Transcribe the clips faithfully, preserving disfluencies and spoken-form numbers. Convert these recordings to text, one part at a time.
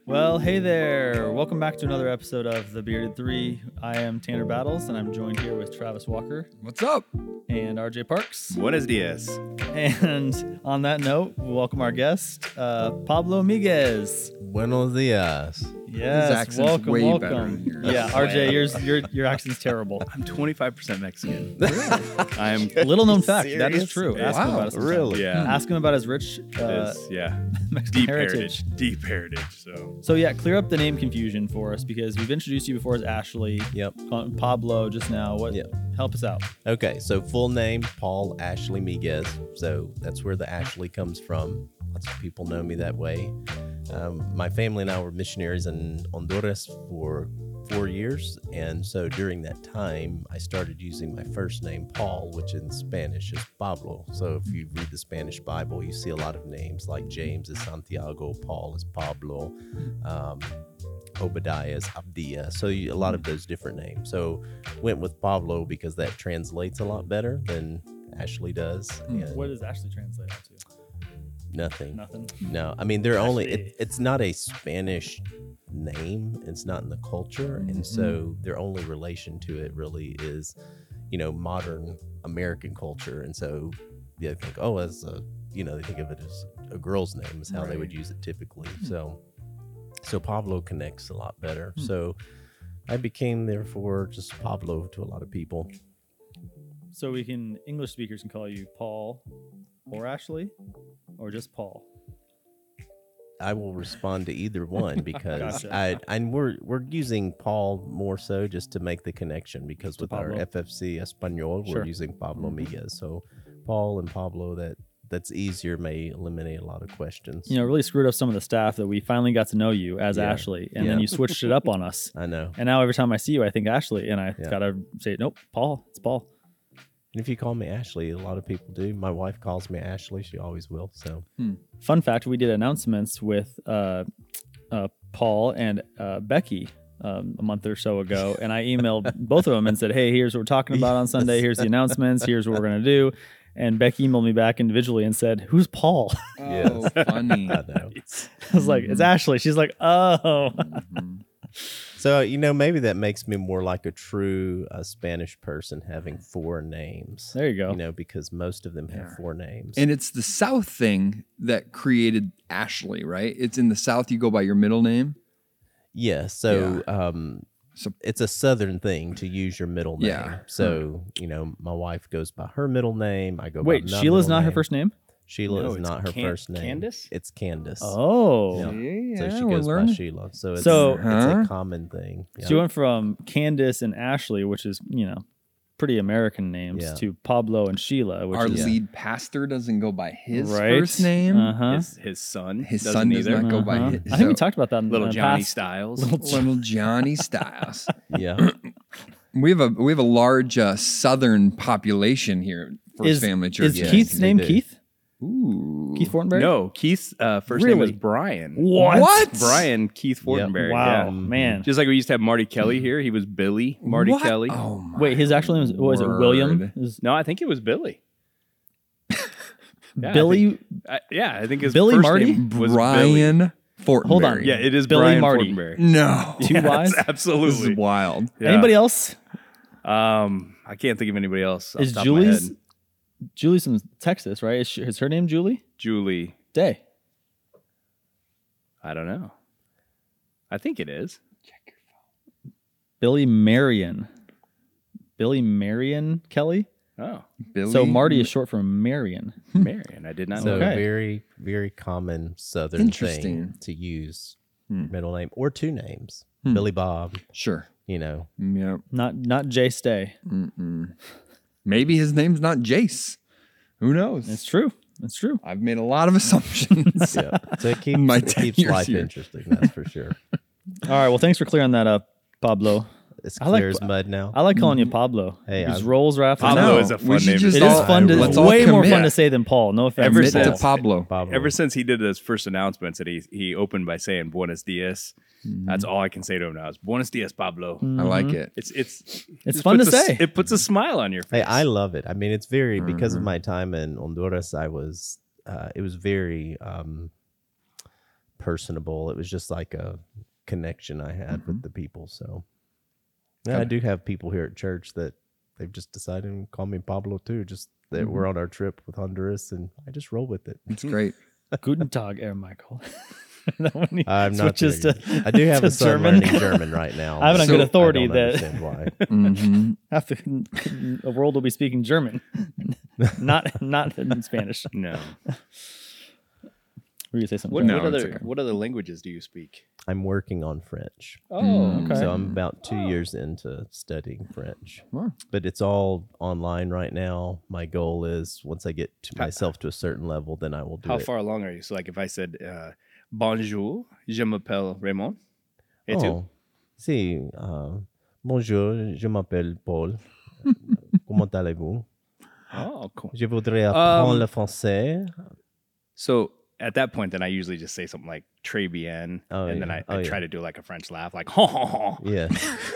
Well, hey there. Welcome back to another episode of The Bearded Three. I am Tanner Battles, and I'm joined here with Travis Walker. What's up? And R J Parks. Buenos dias. And on that note, we welcome our guest, uh, Pablo Miguez. Buenos dias. Yes, His accent's welcome, way welcome. better than yours. Yeah, R J, yours, your your accent's terrible. I'm twenty-five percent Mexican. I am. Little known fact, that is serious? true. Ask Wow, him about it sometime. really? Yeah. Ask him about his rich uh, It is, yeah. Mexican Deep heritage. heritage. Deep heritage. So So yeah, clear up the name confusion for us because we've introduced you before as Ashley. Yep. Calling Pablo just now. What? Yep. Help us out. Okay, so full name Paul Ashley Miguez. So that's where the Ashley comes from. Lots of people know me that way. Um, my family and I were missionaries in Honduras for four years. And so during that time, I started using my first name, Paul, which in Spanish is Pablo. So if you read the Spanish Bible, you see a lot of names like James is Santiago, Paul is Pablo, um, Obadiah is Abdiah. So you, a lot of those different names. So went with Pablo because that translates a lot better than Ashley does. And What does Ashley translate out to? nothing. Nothing. No, I mean, they're only, Ashley. it, it's not a Spanish name. It's not in the culture. And so their only relation to it really is, you know, modern American culture. And so they think, oh, as a, you know, they think of it as a girl's name is how they would Right. use it typically. So, so Pablo connects a lot better. Hmm. So I became therefore just Pablo to a lot of people. So we can English speakers can call you Paul or Ashley or just Paul. I will respond to either one because Gotcha. I and we're we're using Paul more so just to make the connection because with our Pablo. F F C Espanol Sure. we're using Pablo Miguez. So Paul and Pablo, that that's easier, may eliminate a lot of questions. You know, really screwed up some of the staff that we finally got to know you as Yeah. Ashley, and then Yeah. you switched it up on us. I know. And now every time I see you, I think Ashley, and I Yeah. gotta say, nope, Paul. It's Paul. And if you call me Ashley, a lot of people do. My wife calls me Ashley. She always will. So Fun fact: we did announcements with uh, uh, Paul and uh, Becky um, a month or so ago, and I emailed both of them and said, "Hey, here's what we're talking about on Sunday. Here's the announcements. Here's what we're gonna do." And Becky emailed me back individually and said, "Who's Paul?" Oh, funny. I know. I was like, "It's Ashley." She's like, "Oh." So, you know, maybe that makes me more like a true uh, Spanish person having four names. There you go. You know, because most of them have Yeah. four names. And it's the South thing that created Ashley, right? It's in the South, you go by your middle name. Yeah, so um, So- it's a Southern thing to use your middle name. Yeah. So you know, my wife goes by her middle name. I go. Wait, by my Sheila's middle not her name. first name? Sheila No, is it's not her Can- first name. Candace? It's Candace. Oh. Yeah. Yeah, So she we're goes by learning. Sheila. So it's, So- it's Huh? a common thing. So you went from Candace and Ashley, which is, you know, pretty American names, Yeah. to Pablo and Sheila, which Our is lead pastor doesn't go by his right. first name. Uh-huh. his, his son. His doesn't son does either. not go by Uh-huh. his. I think we so- talked about that in Little the Johnny past. Styles. Little Johnny Styles. Yeah. We have a we have a large uh, Southern population here. First Is, Family Church. is Yes, Keith's we name do. Keith? Ooh. Keith Fortenberry? No, Keith's uh, first name was Really? Brian. What? What? Brian Keith Fortenberry. Wow, Yeah. man. Just like we used to have Marty Kelly here. He was Billy Marty What? Kelly. Oh my Wait, his actual name was, what was it William? word. Is No, I think it was Billy. Yeah, I Billy? think- I- yeah, I think his Billy first Marty? name was Billy. Brian Fortenberry. Hold on. Yeah, it is Billy Brian Marty. Fortenberry. No. Two Yeah, Y's? it's absolutely. This is wild. Yeah. Anybody else? Um, I can't think of anybody else. off Is the top of my Julie's head. Julie's from Texas, right? Is, she, is her name Julie? Julie? Day. I don't know. I think it is. Billy Marion. Billy Marion Kelly? Oh, Billy. So Marty is short for Marion. Marion. I did not So know. Okay. very, very common Southern Interesting. thing to use Hmm. middle name or two names. Hmm. Billy Bob, Sure. you know. Yep. Not not Jay Stay. Mm-mm. Maybe his name's not Jace. Who knows? It's true. It's true. I've made a lot of assumptions. Yeah. So it keeps, My it ten keeps years life here. interesting, that's for sure. All right. Well, thanks for clearing that up, Pablo. It's I like- clear as mud now. I like calling you Pablo. Hey, It just I'm- rolls right off the Pablo tongue. No, is a fun we should name. just It all- is fun to. let's It's all way more commit. fun to say than Paul. No offense. Ever Commit to since- Pablo. Pablo. Ever since he did his first announcements that he he opened by saying Buenos dias, that's all I can say to him now is Buenos dias, Pablo. I like it. It's it's It's just fun to puts a s- say. It puts a smile on your face. Hey, I love it. I mean, it's very because Mm-hmm. of my time in Honduras. I was, uh, it was very um, personable. It was just like a connection I had Mm-hmm. with the people. So yeah, I do have people here at church that they've just decided to call me Pablo too. Just that Mm-hmm. we're on our trip with Honduras, and I just roll with it. It's great. Guten Tag, Herr Michael. That when he I'm not switches there to, yet. I do have to a son German. learning German right now. I have it on So- good I authority I don't that understand why. Mhm. half the, the world will be speaking German, not not in Spanish. No. Were you gonna say something? What, No, what it's other okay. what other languages do you speak? I'm working on French. Oh, Mm. Okay. So I'm about two years into studying French. Wow. But it's all online right now. My goal is once I get to myself to a certain level, then I will do how it. far along are you? So, like, if I said, uh, "Bonjour, je m'appelle Raymond," et tu? Oh, si. Uh, bonjour, je m'appelle Paul. Comment allez-vous? Oh, cool. Je voudrais apprendre Um, le français. So at that point, then I usually just say something like "très bien," Oh, and then yeah. I, Oh, I try yeah. to do like a French laugh, like "ho ho ho." Yes.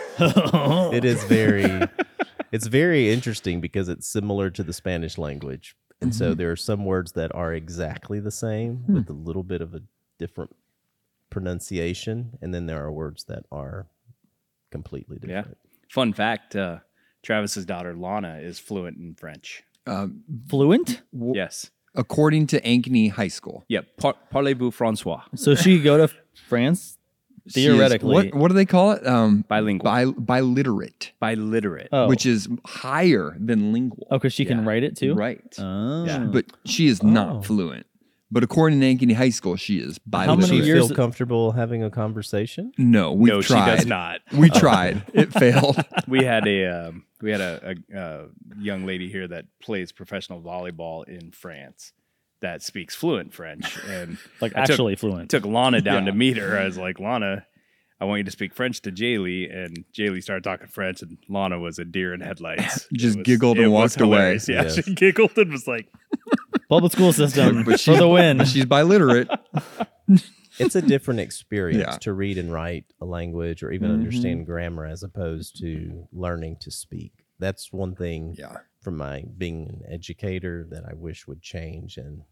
It is very it's very interesting because it's similar to the Spanish language. And Mm-hmm. so there are some words that are exactly the same Hmm. with a little bit of a different pronunciation, and then there are words that are completely Yeah. different. Fun fact: uh, Travis's daughter Lana is fluent in French. Um, Fluent? Yes. according to Ankeny High School, Yeah. Par- Parlez-vous François? So she could go to France she is- theoretically. what what do they call it? Um, Bilingual. Bi- biliterate, Biliterate. oh, which is higher than lingual. oh, because she can Yeah. write it too. Right. Oh. Yeah. But she is Oh. not fluent. But according to Ankeny High School, she is How Does many she biliterate. years- feel comfortable having a conversation? No, we no, tried. she does not. We tried. It failed. We had a um, we had a, a, a young lady here that plays professional volleyball in France that speaks fluent French, and Like I took- actually fluent. took Lana down Yeah. to meet her. I was like, Lana, I want you to speak French to Jaylee, and Jaylee started talking French, and Lana was a deer in headlights. It Just was- giggled it and was walked away. hilarious. Yeah, Yes. she giggled and was like, Public school system But for she's- the win. But she's biliterate. It's a different experience Yeah. to read and write a language or even Mhm. understand grammar as opposed to learning to speak. That's one thing Yeah. from my being an educator that I wish would change in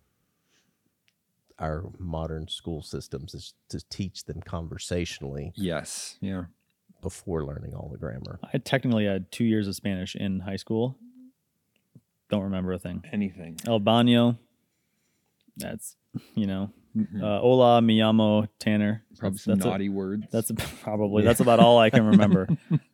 our modern school systems is to teach them conversationally Yes. Yeah. before learning all the grammar. I technically had two years of Spanish in high school. Don't remember a thing. Anything. El baño. That's, you know, Mhm. uh, hola, mi llamo Tanner. Probably That's, some that's, a- naughty words. that's a- probably, that's about all I can remember.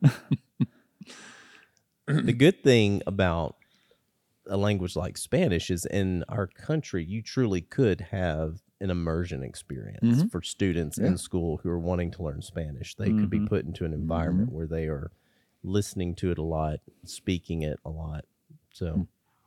The good thing about a language like Spanish is in our country, you truly could have an immersion experience Mhm. for students Yeah. in school who are wanting to learn Spanish. They could be Mhm. put into an environment where they are listening to it a lot, speaking it a lot. So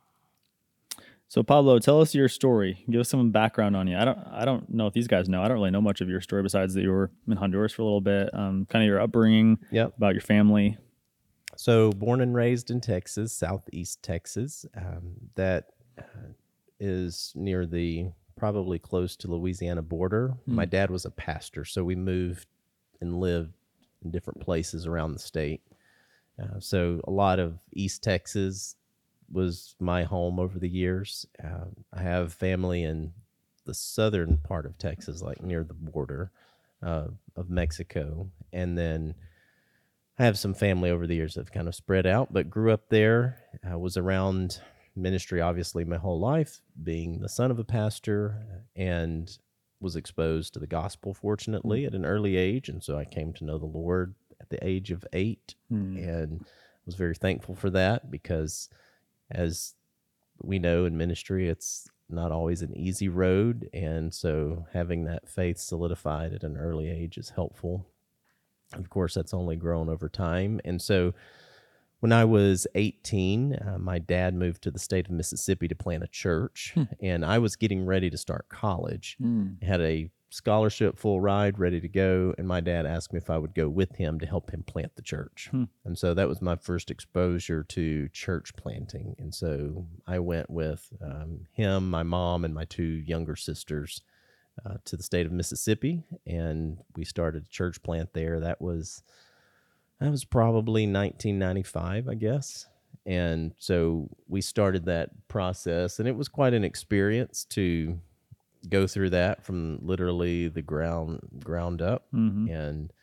So Pablo, tell us your story. Give us some background on you. I don't I don't know if these guys know. I don't really know much of your story besides that you were in Honduras for a little bit. Um, kind of your upbringing, Yep. about your family. So, born and raised in Texas, southeast Texas, um, that uh, is near the probably close to Louisiana border. My dad was a pastor, so we moved and lived in different places around the state. Uh, so, a lot of East Texas was my home over the years. Uh, I have family in the southern part of Texas, like near the border uh, of Mexico, and then I have some family over the years that have kind of spread out, but grew up there. I was around ministry, obviously, my whole life, being the son of a pastor, and was exposed to the gospel, fortunately, at an early age. And so I came to know the Lord at the age of eight and was very thankful for that because, as we know in ministry, it's not always an easy road. And so having that faith solidified at an early age is helpful. Of course, that's only grown over time. And so when I was eighteen, uh, my dad moved to the state of Mississippi to plant a church, and I was getting ready to start college. I had a scholarship, full ride, ready to go, and my dad asked me if I would go with him to help him plant the church. And so that was my first exposure to church planting. And so I went with um, him, my mom, and my two younger sisters Uh, to the state of Mississippi, and we started a church plant there. That was that was probably nineteen ninety-five, I guess. And so we started that process, and it was quite an experience to go through that from literally the ground ground up. Mhm. And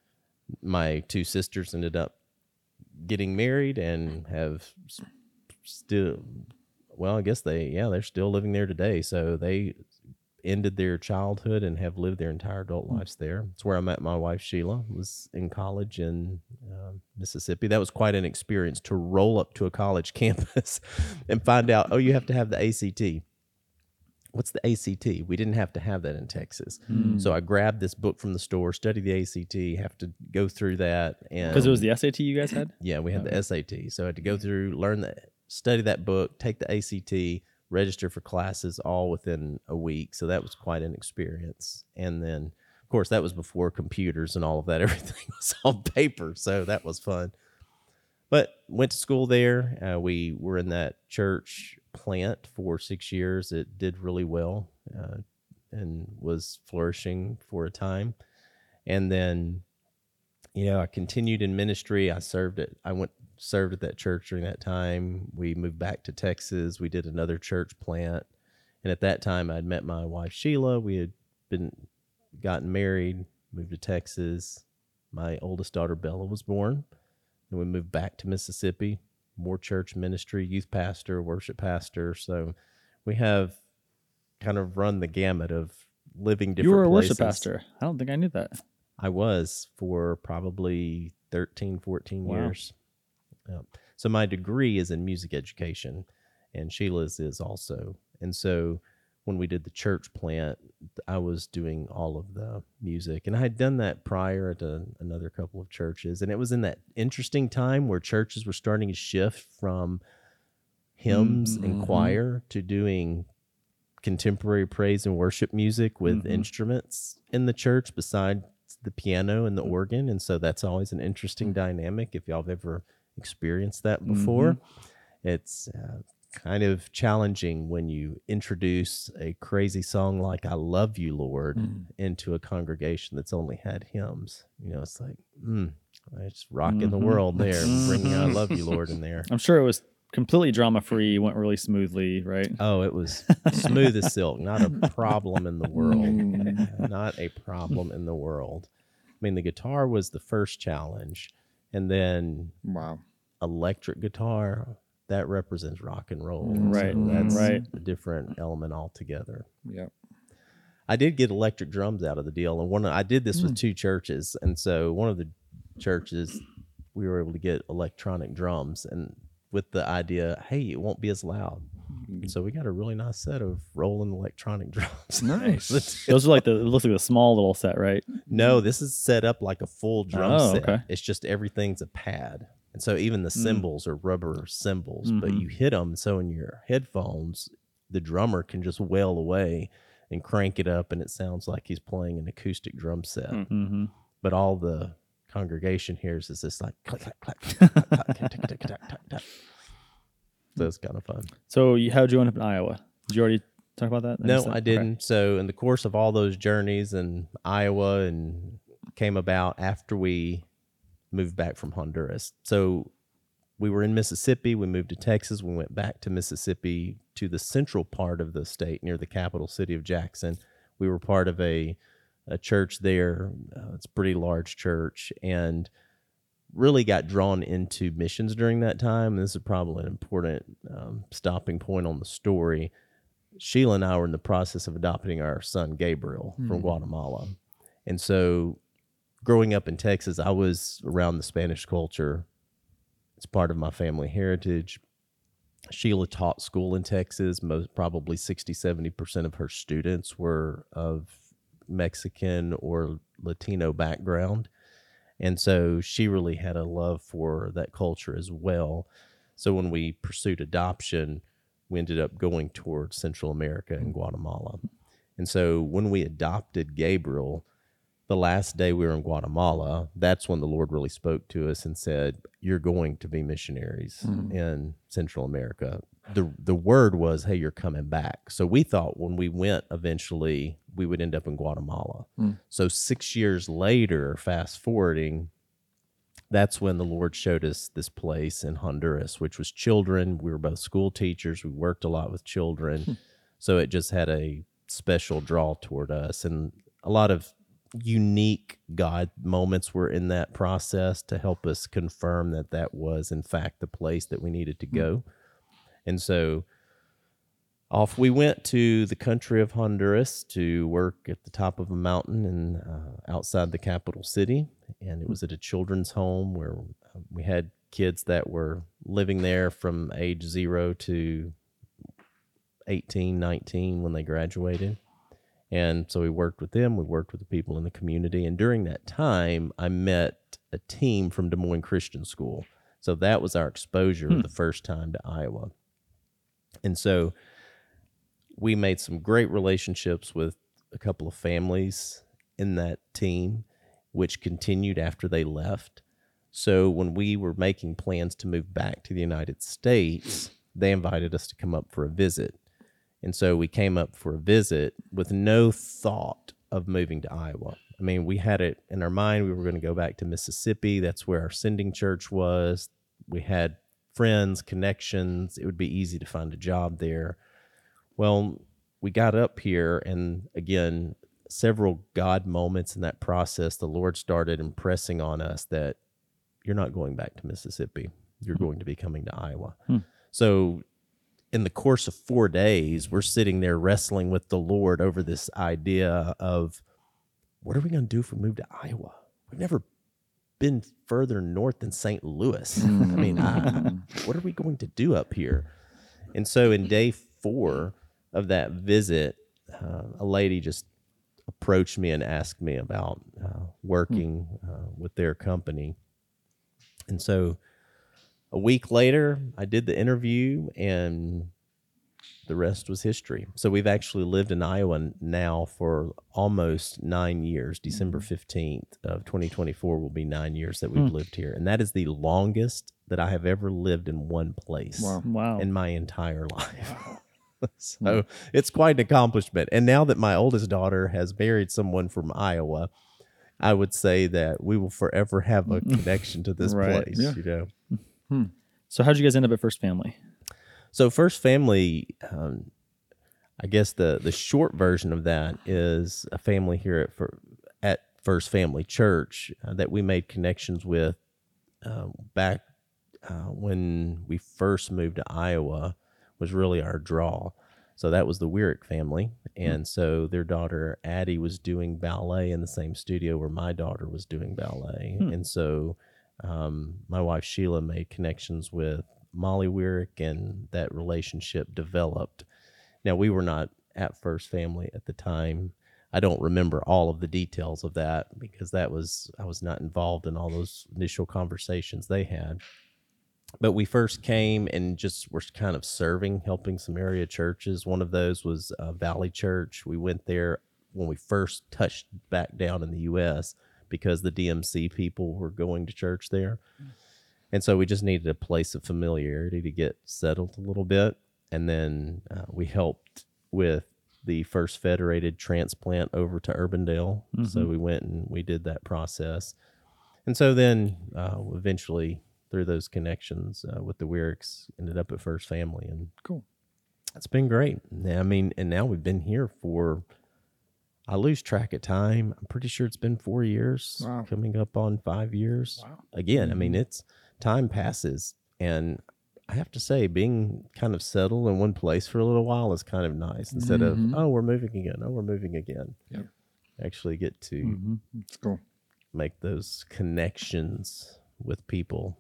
my two sisters ended up getting married and have s- still, well, I guess they, yeah, they're still living there today. So they ended their childhood and have lived their entire adult lives there. It's where I met my wife, Sheila, was in college in uh, Mississippi. That was quite an experience to roll up to a college campus and find out, oh, you have to have the A C T. What's the A C T? We didn't have to have that in Texas. So I grabbed this book from the store, study the A C T, have to go through that. and Because it was the S A T you guys had? Yeah, we had the S A T. So I had to go through, learn that, study that book, take the A C T, register for classes all within a week. So that was quite an experience. And then, of course, that was before computers and all of that. Everything was on paper. So that was fun. But went to school there. Uh, we were in that church plant for six years. It did really well uh, and was flourishing for a time. And then, you know, I continued in ministry. I served at, I went, served at that church during that time. We moved back to Texas. We did another church plant. And at that time, I'd met my wife, Sheila. We had been, gotten married, moved to Texas. My oldest daughter, Bella, was born. And we moved back to Mississippi, more church ministry, youth pastor, worship pastor. So we have kind of run the gamut of living different You were a places. worship pastor. I don't think I knew that. I was for probably thirteen, fourteen Wow. years. Yeah. So my degree is in music education, and Sheila's is also. And so when we did the church plant, I was doing all of the music. And I had done that prior at a, another couple of churches. And it was in that interesting time where churches were starting to shift from hymns and Mhm. choir to doing contemporary praise and worship music with Mhm. instruments in the church besides the piano and the organ. And so that's always an interesting dynamic if y'all have ever experienced that before. It's uh, kind of challenging when you introduce a crazy song like I Love You, Lord, Mm. into a congregation that's only had hymns. You know, it's like, mm, it's rocking the Mhm. world there, bringing I Mhm. Love You, Lord in there. I'm sure it was completely drama free, went really smoothly, right? Oh, it was smooth as silk. Not a problem in the world. Not a problem in the world. I mean, the guitar was the first challenge. And then Wow. electric guitar, that represents rock and roll. Right, So that's right. a different element altogether. Yep. I did get electric drums out of the deal. And one, I did this with two churches. And so one of the churches, we were able to get electronic drums. And with the idea, hey, it won't be as loud. So we got a really nice set of rolling electronic drums. Nice. Those are like the, it looks like a small little set, right? No, this is set up like a full drum Oh, set. okay. It's just everything's a pad. And so even the cymbals are rubber cymbals, but Mhm. you hit them. So in your headphones, the drummer can just wail away and crank it up, and it sounds like he's playing an acoustic drum set. Mm-hmm. But all the congregation hears is this like click, clack, clack, clack, clack, clack, tick, tick, tick, tick, tick, tick. So it's kind of fun. So you, how'd you end up in Iowa? Did you already talk about that? No, You said- I okay. didn't. So in the course of all those journeys in Iowa and came about after we moved back from Honduras. So we were in Mississippi. We moved to Texas. We went back to Mississippi to the central part of the state near the capital city of Jackson. We were part of a, a church there. Uh, it's a pretty large church, and really got drawn into missions during that time. This is probably an important um, stopping point on the story. Sheila and I were in the process of adopting our son Gabriel from Guatemala. And so growing up in Texas, I was around the Spanish culture. It's part of my family heritage. Sheila taught school in Texas. Most probably sixty, seventy percent of her students were of Mexican or Latino background. And so she really had a love for that culture as well. So when we pursued adoption, we ended up going towards Central America and Guatemala. And so when we adopted Gabriel, the last day we were in Guatemala, that's when the Lord really spoke to us and said, you're going to be missionaries in Central America. The the word was, hey, you're coming back. So we thought when we went eventually, we would end up in Guatemala. So six years later, fast forwarding, that's when the Lord showed us this place in Honduras, which was children. We were both school teachers. We worked a lot with children. So it just had a special draw toward us, and a lot of unique God moments were in that process to help us confirm that that was in fact the place that we needed to go. And so off we went to the country of Honduras to work at the top of a mountain and uh, outside the capital city. And it was at a children's home where we had kids that were living there from age zero to eighteen, nineteen when they graduated. And so we worked with them. We worked with the people in the community. And during that time, I met a team from Des Moines Christian School. So that was our exposure hmm. the first time to Iowa. And so we made some great relationships with a couple of families in that team, which continued after they left. So when we were making plans to move back to the United States, they invited us to come up for a visit. And so we came up for a visit with no thought of moving to Iowa. I mean, we had it in our mind. We were going to go back to Mississippi. That's where our sending church was. We had friends, connections. It would be easy to find a job there. Well, we got up here, and again, several God moments in that process, the Lord started impressing on us that you're not going back to Mississippi. You're going to be coming to Iowa. Hmm. So in the course of four days, we're sitting there wrestling with the Lord over this idea of, what are we going to do if we move to Iowa? We've never been further north than Saint Louis. I mean, I, what are we going to do up here? And so in day four of that visit, uh, a lady just approached me and asked me about uh, working uh, with their company. And so a week later, I did the interview, and the rest was history. So we've actually lived in Iowa now for almost nine years. December fifteenth of twenty twenty-four will be nine years that we've hmm. lived here. And that is the longest that I have ever lived in one place wow. Wow. in my entire life. So wow. It's quite an accomplishment. And now that my oldest daughter has married someone from Iowa, I would say that we will forever have a connection to this right. place, yeah. you know. Hmm. So how'd you guys end up at First Family? So First Family, um, I guess the, the short version of that is a family here at for, at First Family Church uh, that we made connections with uh, back uh, when we first moved to Iowa was really our draw. So that was the Weirick family. And hmm. so their daughter, Addie, was doing ballet in the same studio where my daughter was doing ballet. Hmm. And so um, my wife, Sheila, made connections with Molly Weirick, and that relationship developed. Now, we were not at First Family at the time. I don't remember all of the details of that because that was I was not involved in all those initial conversations they had. But we first came and just were kind of serving, helping some area churches. One of those was uh, Valley Church. We went there when we first touched back down in the U S because the D M C people were going to church there. And so we just needed a place of familiarity to get settled a little bit. And then uh, we helped with the First Federated transplant over to Urbandale. Mm-hmm. So we went and we did that process. And so then uh, eventually, through those connections uh, with the Weiricks, ended up at First Family. And cool. It's been great. I mean, and now we've been here for, I lose track of time. I'm pretty sure it's been four years, wow. coming up on five years. Wow. Again, mm-hmm. I mean, it's time passes. And I have to say, being kind of settled in one place for a little while is kind of nice. Instead mm-hmm. of, oh, we're moving again. Oh, we're moving again. Yep. Actually get to mm-hmm. It's cool. make those connections with people.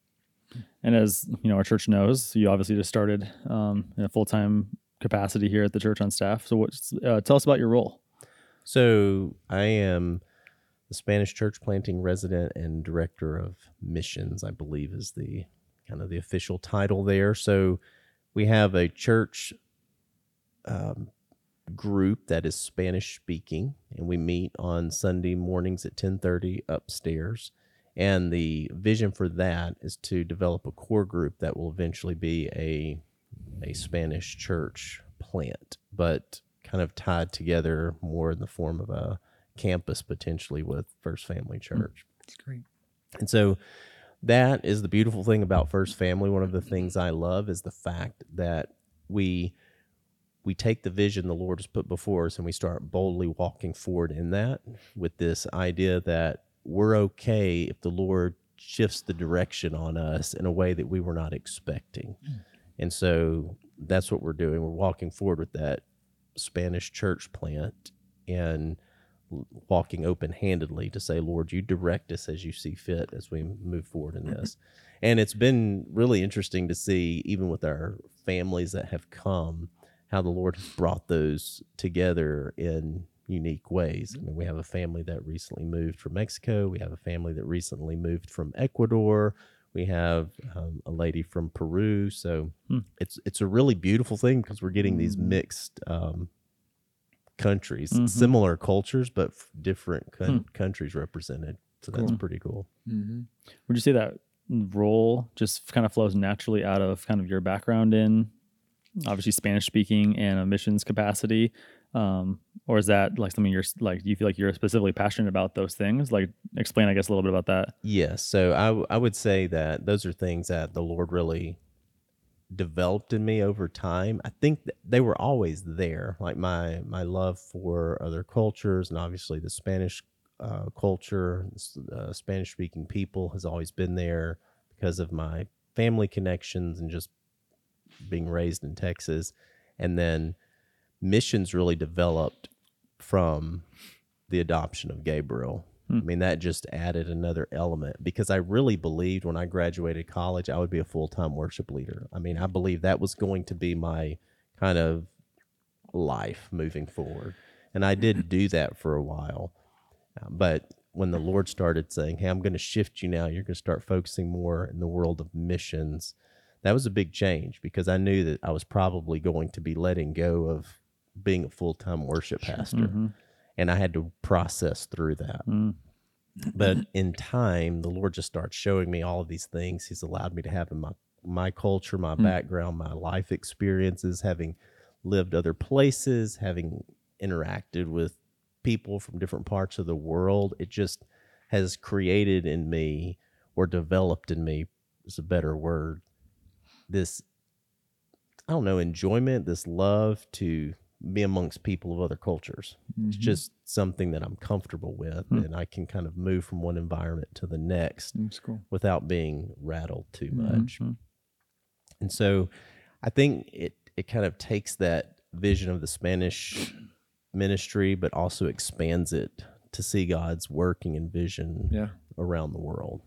And as you know, our church knows, you obviously just started um, in a full-time capacity here at the church on staff. So what, uh, tell us about your role. So I am the Spanish church planting resident and director of missions, I believe is the kind of the official title there. So we have a church um, group that is Spanish speaking, and we meet on Sunday mornings at ten thirty upstairs. And the vision for that is to develop a core group that will eventually be a a Spanish church plant, but kind of tied together more in the form of a campus potentially with First Family Church. That's great. And so that is the beautiful thing about First Family. One of the things I love is the fact that we we take the vision the Lord has put before us and we start boldly walking forward in that, with this idea that we're okay if the Lord shifts the direction on us in a way that we were not expecting. Mm. And so that's what we're doing. We're walking forward with that Spanish church plant and walking open-handedly to say, Lord, you direct us as you see fit as we move forward in this. And it's been really interesting to see, even with our families that have come, how the Lord has brought those together in unique ways. I mean, we have a family that recently moved from Mexico. We have a family that recently moved from Ecuador. We have um, a lady from Peru. So hmm. it's it's a really beautiful thing because we're getting these mixed um, countries, mm-hmm. similar cultures, but f- different con- hmm. countries represented. So that's cool. Pretty cool. Mm-hmm. Would you say that role just kind of flows naturally out of kind of your background in obviously Spanish speaking and a missions capacity? Um, or is that like something you're like, do you feel like you're specifically passionate about those things? Like explain, I guess, a little bit about that. Yes. So I, w- I would say that those are things that the Lord really developed in me over time. I think that they were always there. Like my, my love for other cultures and obviously the Spanish uh, culture, uh, Spanish speaking people has always been there because of my family connections and just being raised in Texas. And then missions really developed from the adoption of Gabriel. Hmm. I mean, that just added another element because I really believed when I graduated college, I would be a full-time worship leader. I mean, I believed that was going to be my kind of life moving forward. And I did do that for a while. Uh, but when the Lord started saying, hey, I'm going to shift you now, you're going to start focusing more in the world of missions, that was a big change because I knew that I was probably going to be letting go of being a full-time worship pastor. Mm-hmm. And I had to process through that. Mm. But in time, the Lord just starts showing me all of these things He's allowed me to have in my, my culture, my mm. background, my life experiences, having lived other places, having interacted with people from different parts of the world. It just has created in me, or developed in me, is a better word, this, I don't know, enjoyment, this love to be amongst people of other cultures. Mm-hmm. It's just something that I'm comfortable with, mm. and I can kind of move from one environment to the next cool. Without being rattled too much. Mm-hmm. And so I think it, it kind of takes that vision of the Spanish ministry, but also expands it to see God's working and vision yeah. around the world.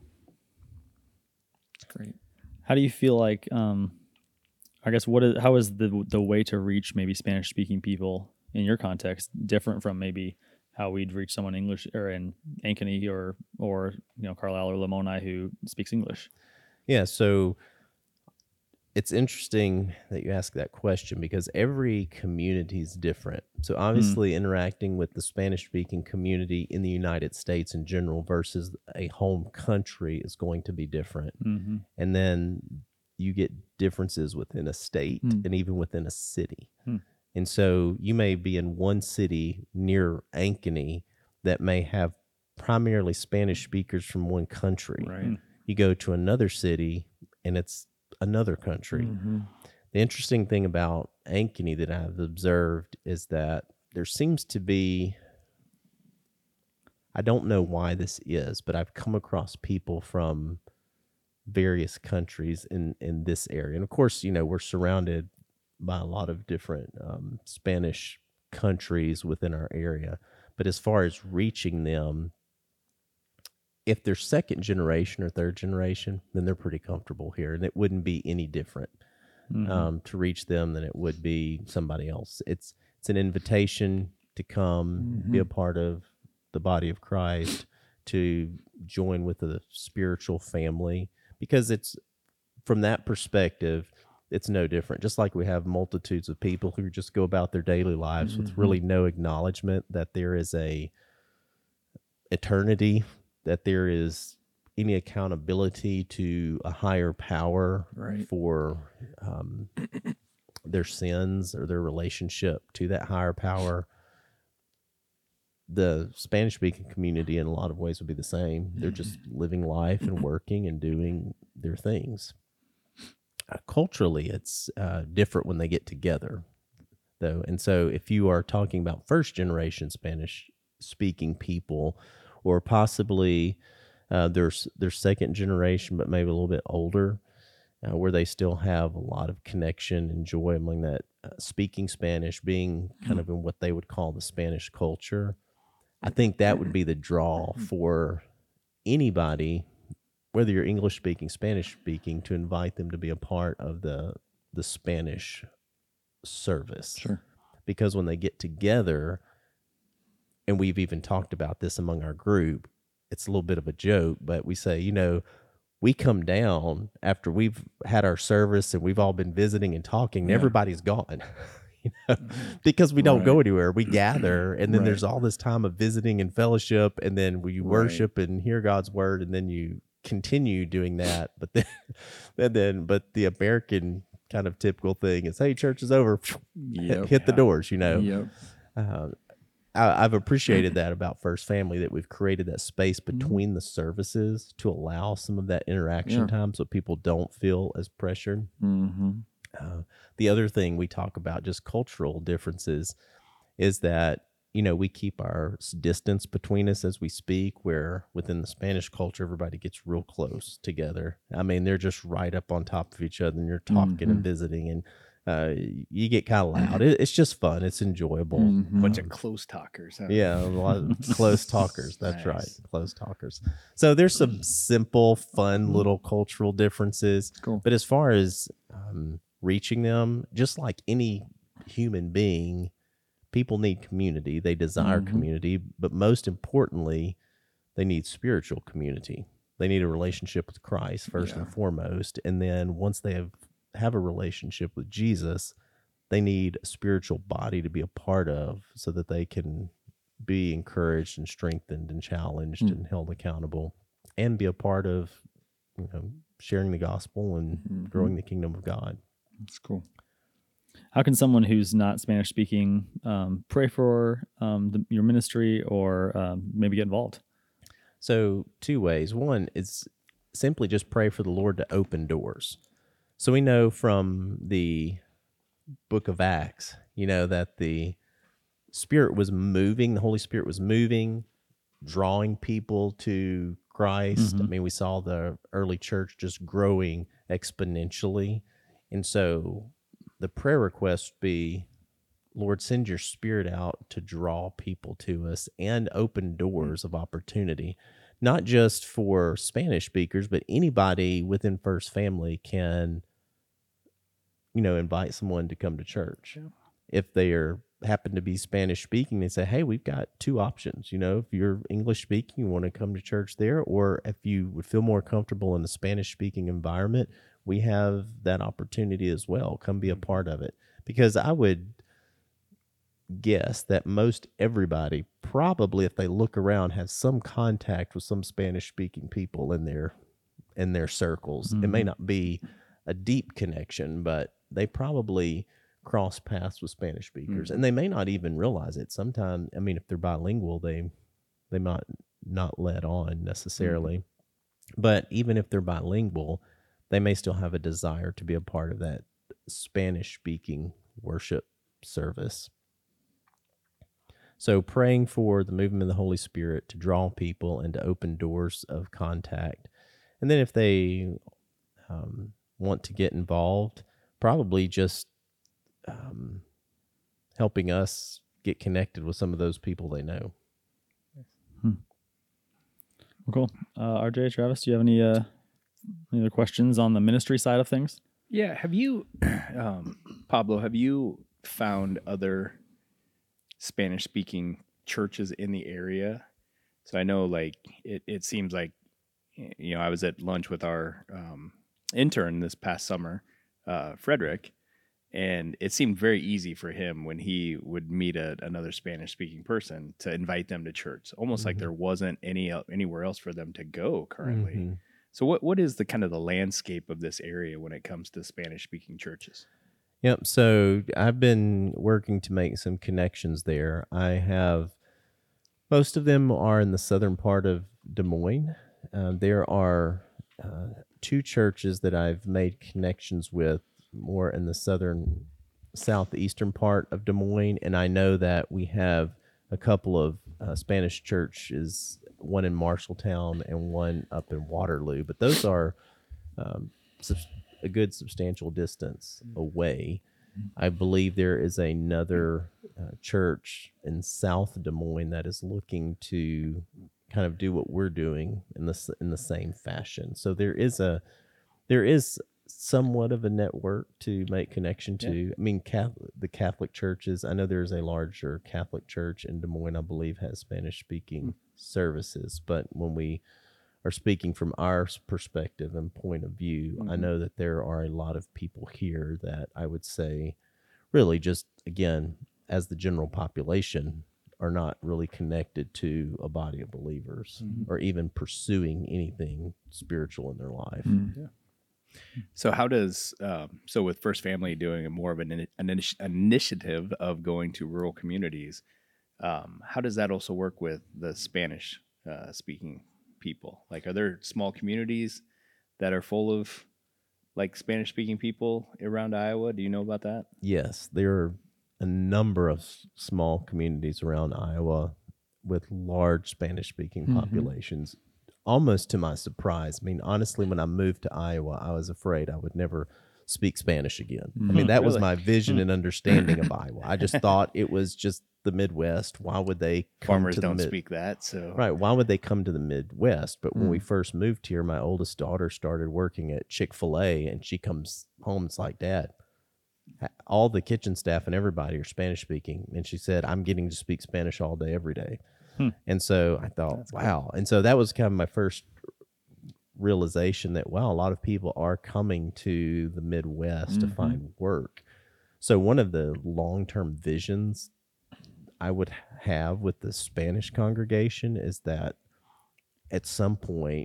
Great. How do you feel like, um, I guess, what is, how is the the way to reach maybe Spanish speaking people in your context different from maybe how we'd reach someone English or in Ankeny or, or, you know, Carlisle or Lamoni who speaks English? Yeah. So it's interesting that you ask that question because every community is different. So obviously mm. interacting with the Spanish speaking community in the United States in general versus a home country is going to be different. Mm-hmm. And then you get differences within a state mm. and even within a city. Mm. And so you may be in one city near Ankeny that may have primarily Spanish speakers from one country. Right. Mm. You go to another city and it's another country. Mm-hmm. The interesting thing about Ankeny that I've observed is that there seems to be, I don't know why this is, but I've come across people from various countries in, in this area. And of course, you know, we're surrounded by a lot of different um, Spanish countries within our area. But as far as reaching them, if they're second generation or third generation, then they're pretty comfortable here. And it wouldn't be any different mm-hmm. um, to reach them than it would be somebody else. It's it's an invitation to come, mm-hmm. be a part of the body of Christ, to join with the spiritual family, because it's, from that perspective, it's no different. Just like we have multitudes of people who just go about their daily lives mm-hmm. with really no acknowledgement that there is a eternity, that there is any accountability to a higher power right. for um, their sins or their relationship to that higher power. The Spanish-speaking community in a lot of ways would be the same. They're just living life and working and doing their things. Uh, culturally, it's uh, different when they get together. though. And so if you are talking about first generation Spanish speaking people, or possibly uh, there's their second generation, but maybe a little bit older, uh, where they still have a lot of connection and joy among that uh, speaking Spanish, being kind of in what they would call the Spanish culture. I think that would be the draw for anybody, whether you're English speaking, Spanish speaking, to invite them to be a part of the the Spanish service. Sure. Because when they get together, and we've even talked about this among our group, it's a little bit of a joke, but we say, you know, we come down after we've had our service and we've all been visiting and talking, and Yeah. everybody's gone. You know, because we don't go Right. anywhere. We gather, and then Right. there's all this time of visiting and fellowship, and then we worship and hear God's word, and then you continue doing that. But then, and then, but the American kind of typical thing is, hey, church is over, Yep. hit the doors. You know, Yep. uh, I, I've appreciated that about First Family, that we've created that space between the services to allow some of that interaction Yeah. time, so people don't feel as pressured. Mm-hmm. Uh, the other thing we talk about, just cultural differences, is that, you know, we keep our s- distance between us as we speak, where within the Spanish culture, everybody gets real close together. I mean, they're just right up on top of each other, and you're talking and visiting, and uh, you get kind of loud. It, it's just fun. It's enjoyable. Mm-hmm. Bunch of close talkers. Huh? Yeah, a lot of close talkers. That's Nice. right, close talkers. So there's some simple, fun little cultural differences. Cool. But as far as um, reaching them, just like any human being, people need community. They desire Mhm. community, but most importantly, they need spiritual community. They need a relationship with Christ first and Yeah. foremost, and then once they have have a relationship with Jesus, they need a spiritual body to be a part of, so that they can be encouraged and strengthened and challenged Mm. and held accountable, and be a part of, you know, sharing the gospel and Mhm. growing the kingdom of God. That's cool. How can someone who's not Spanish speaking um, pray for um, the, your ministry, or um, maybe get involved? So two ways. One is simply just pray for the Lord to open doors. So we know from the book of Acts, you know, that the Spirit was moving, the Holy Spirit was moving, drawing people to Christ. I mean, we saw the early church just growing exponentially. And so the prayer request would be, Lord, send your Spirit out to draw people to us and open doors of opportunity, not just for Spanish speakers, but anybody within First Family can, you know, invite someone to come to church. If they are happen to be Spanish speaking, they say, hey, we've got two options. You know, if you're English speaking, you want to come to church there, or if you would feel more comfortable in the Spanish speaking environment, we have that opportunity as well. Come be a part of it. Because I would guess that most everybody, probably if they look around, has some contact with some Spanish speaking people in their in their circles. It may not be a deep connection, but they probably cross paths with Spanish speakers, and they may not even realize it. Sometimes, I mean, if they're bilingual, they they might not let on necessarily. But even if they're bilingual, they may still have a desire to be a part of that Spanish speaking worship service. So praying for the movement of the Holy Spirit to draw people and to open doors of contact. And then if they um, want to get involved, probably just um, helping us get connected with some of those people they know. Well, cool. Uh, R J, Travis, do you have any, uh, any other questions on the ministry side of things? Yeah. Have you, um, Pablo, have you found other Spanish speaking churches in the area? So I know, like, it, it seems like, you know, I was at lunch with our um, intern this past summer, uh, Frederick, and it seemed very easy for him when he would meet a, another Spanish speaking person to invite them to church, almost like there wasn't any el- anywhere else for them to go currently. Mhm. So what what is the kind of the landscape of this area when it comes to Spanish speaking churches? Yep. So I've been working to make some connections there. I have, most of them are in the southern part of Des Moines. Uh, there are uh, two churches that I've made connections with more in the southern southeastern part of Des Moines, and I know that we have a couple of uh, Spanish churches, one in Marshalltown and one up in Waterloo, but those are um, subs- a good substantial distance away. I believe there is another uh, church in South Des Moines that is looking to kind of do what we're doing in the in the same fashion. So there is a there is somewhat of a network to make connection to. Yeah. I mean, Catholic, the Catholic churches. I know there's a larger Catholic church in Des Moines, I believe, has Spanish speaking mm. services. But when we are speaking from our perspective and point of view, mm-hmm. I know that there are a lot of people here that I would say really just, again, as the general population, are not really connected to a body of believers mm-hmm. or even pursuing anything spiritual in their life. Mm-hmm. Yeah. So how does, um, so with First Family doing a more of an, an initiative of going to rural communities, um, how does that also work with the Spanish uh, speaking people? Like, are there small communities that are full of like Spanish speaking people around Iowa? Do you know about that? Yes, there are a number of s- small communities around Iowa with large Spanish speaking mm-hmm. populations. Almost to my surprise. I mean, honestly, when I moved to Iowa, I was afraid I would never speak Spanish again. Mm-hmm. I mean, that really? was my vision and understanding of Iowa. I just thought it was just the Midwest. Why would they come farmers to the don't mid- speak that? So right, why would they come to the Midwest? But when mm. we first moved here, my oldest daughter started working at Chick-fil-A, and she comes home. It's like, Dad, all the kitchen staff and everybody are Spanish speaking, and she said, I'm getting to speak Spanish all day, every day. Hmm. And so I thought, That's wow. Cool. And so that was kind of my first realization that, wow, a lot of people are coming to the Midwest mm-hmm. to find work. So one of the long-term visions I would have with the Spanish congregation is that at some point,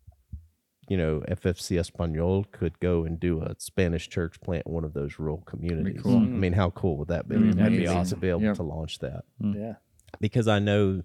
you know, F F C Español could go and do a Spanish church plant in one of those rural communities. Cool. I mean, how cool would that be? Mm-hmm. That'd be awesome to be able yep. to launch that. Mm-hmm. Yeah. Because I know,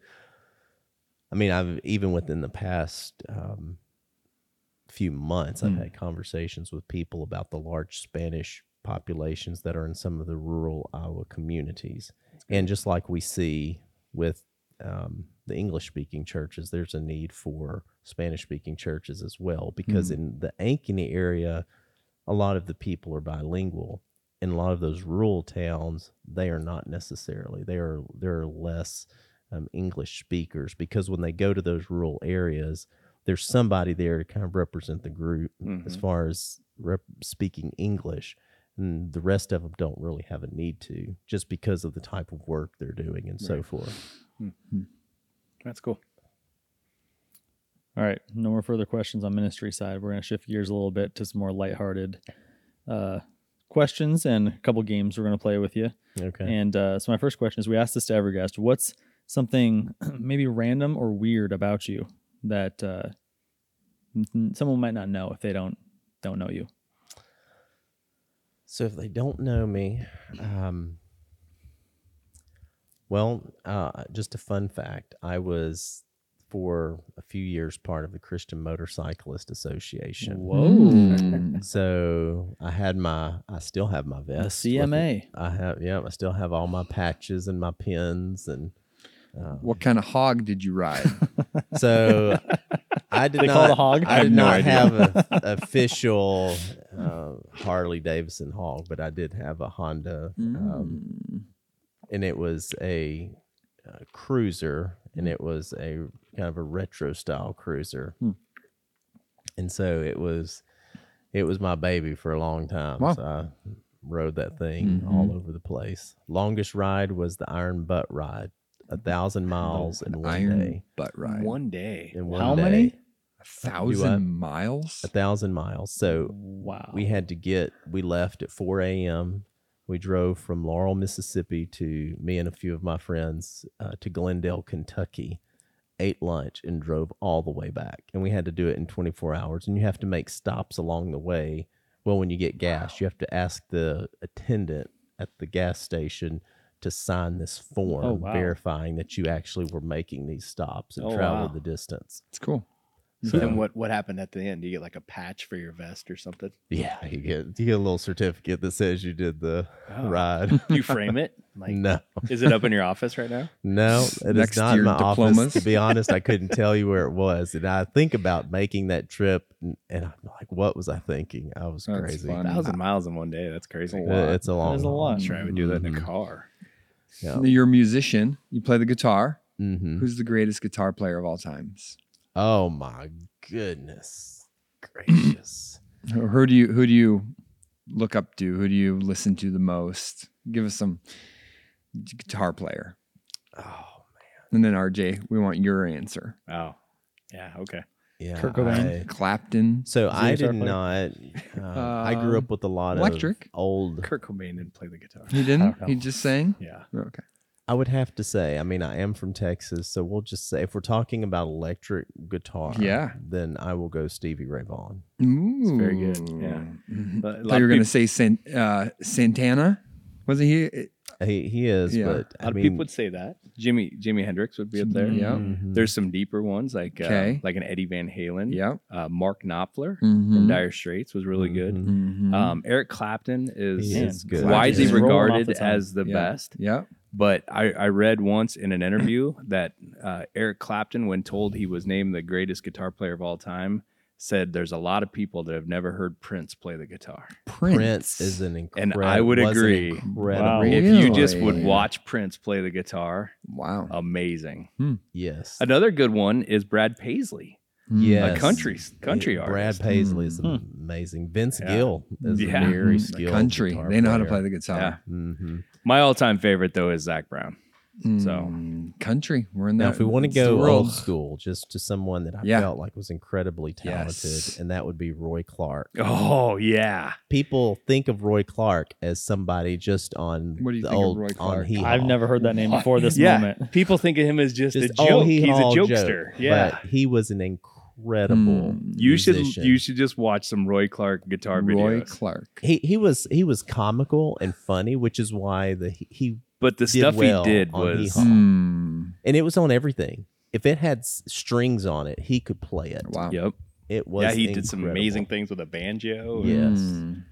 I mean, I've even within the past um, few months, I've mm. had conversations with people about the large Spanish populations that are in some of the rural Iowa communities. And just like we see with um, the English-speaking churches, there's a need for Spanish-speaking churches as well. Because mm. in the Ankeny area, a lot of the people are bilingual. In a lot of those rural towns, they are not necessarily. They are there are less um, English speakers, because when they go to those rural areas, there's somebody there to kind of represent the group mm-hmm. as far as rep- speaking English, and the rest of them don't really have a need to, just because of the type of work they're doing and right. so forth. Mm-hmm. That's cool. All right, no more further questions on ministry side. We're going to shift gears a little bit to some more lighthearted uh questions and a couple games we're going to play with you. Okay. And uh, so my first question is, we asked this to every guest, what's something maybe random or weird about you that uh, someone might not know if they don't don't know you? So if they don't know me, um, well, uh, just a fun fact, I was for a few years part of the Christian Motorcyclist Association. Whoa. So I had my, I still have my vest. The C M A. I have, yeah, I still have all my patches and my pins. And um, what kind of hog did you ride? So I did they not, call it a hog? I, I did have no not idea. have an official uh, Harley Davidson hog, but I did have a Honda. Mm. Um, and it was a, a cruiser, and it was a kind of a retro style cruiser. Hmm. And so it was, it was my baby for a long time. Wow. So I rode that thing mm-hmm. all over the place. Longest ride was the Iron Butt ride, a thousand miles in one Iron day. Butt ride. One day. In one How day. many? A thousand miles? A thousand miles. So wow. we had to get, we left at four a.m. We drove from Laurel, Mississippi to, me and a few of my friends, uh, to Glendale, Kentucky, ate lunch, and drove all the way back. And we had to do it in twenty-four hours. And you have to make stops along the way. Well, when you get gas, wow. you have to ask the attendant at the gas station to sign this form oh, wow. verifying that you actually were making these stops and oh, traveled wow. the distance. It's cool. So then what, what happened at the end? Do you get like a patch for your vest or something? Yeah, you get you get a little certificate that says you did the Oh. ride. Do you frame it? Like, No, is it up in your office right now? no, it Next is to not in your my diplomas? office. To be honest, I couldn't tell you where it was, and I think about making that trip, and, and I'm like, what was I thinking? I was That's crazy. fun. A thousand miles in one day. That's crazy. It's a Uh, lot. It's a long. That is a lot. I'm sure I would do that in a Mhm. car. Yeah. You're a musician. You play the guitar. Mhm. Who's the greatest guitar player of all times? Oh my goodness gracious! Who who do you who do you look up to? Who do you listen to the most? Give us some guitar player. Oh And then R J, we want your answer. Oh, yeah. Okay. yeah. Kurt Cobain. I- Clapton. so Is he I a guitar did player? not. Uh, I grew Uh, up with a lot electric. of old. Kurt Cobain didn't play the guitar. He I didn't. don't know. He just sang. Yeah. Okay. I would have to say. I mean, I am from Texas, so we'll just say if we're talking about electric guitar, Yeah. then I will go Stevie Ray Vaughan. Ooh. very good, yeah. Mhm. But a I lot thought you were of going to peop- say San, uh, Santana. Wasn't he? He he is, Yeah. but A I lot of mean, people would say that. Jimmy Jimi Hendrix would be up there. Yeah. mhm. There's some deeper ones like uh, Okay. like an Eddie Van Halen. Yep. Uh, Mark Knopfler Mhm. from Dire Straits was really good. Mhm. Mhm. Um, Eric Clapton is, He is good. widely Just rolling off regarded the tongue. as the Yeah. best. Yep. But I, I read once in an interview that uh, Eric Clapton, when told he was named the greatest guitar player of all time, said there's a lot of people that have never heard Prince play the guitar. Prince, Prince is an And incredible. I would was an agree. incredible. Wow. If you just would Really? watch Prince play the guitar, Wow. amazing. Yes. Another good one is Brad Paisley, Yes. a country country Yeah, artist. Brad Paisley is Hmm. amazing. Vince Yeah. Gill is Yeah. a very Mhm. skilled Country. guitar They know how to player. play the guitar. hmm My all-time favorite though is Zach Brown. So- Mm, country. We're in that. Now, if we want to it's the go world. old school, just to someone that I Yeah. felt like was incredibly talented, Yes. and that would be Roy Clark. Oh yeah, People think of Roy Clark as somebody just on What do you the think of old Roy Clark? on Hee I've Haw. never heard that name before this yeah. moment. People think of him as just, Just a joke. oh, Hee He's a Haw jokester. joke, Yeah. but he was an incredible. Mm. You should musician. you should just watch some Roy Clark guitar Roy videos. Clark. He he was he was comical and funny, which is why the he But the did stuff well he did on was Hee Haw. Hmm. and it was on everything. If it had s- strings on it, he could play it. Wow. yep. It was Yeah, he did some incredible. amazing things with a banjo. Yeah. Yes. Mm.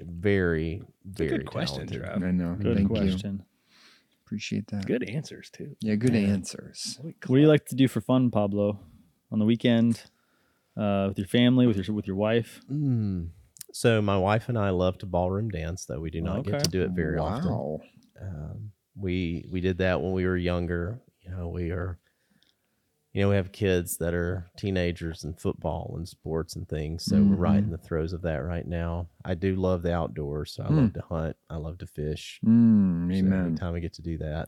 Very a very good question, talented. Trav. I know. Good Thank you. question. Appreciate that. Good answers too. Yeah, good answers. What do you like to do for fun, Pablo, on the weekend, uh, with your family, with your with your wife? Mm. So my wife and I love to ballroom dance, though we do not Okay. get to do it very often. Wow. Um, we we did that when we were younger. You know, we are, you know, we have kids that are teenagers in football and sports and things. So we're right in the throes of that right now. I do love the outdoors. So I love to hunt. I love to fish. Mm, So amen. anytime we get to do that.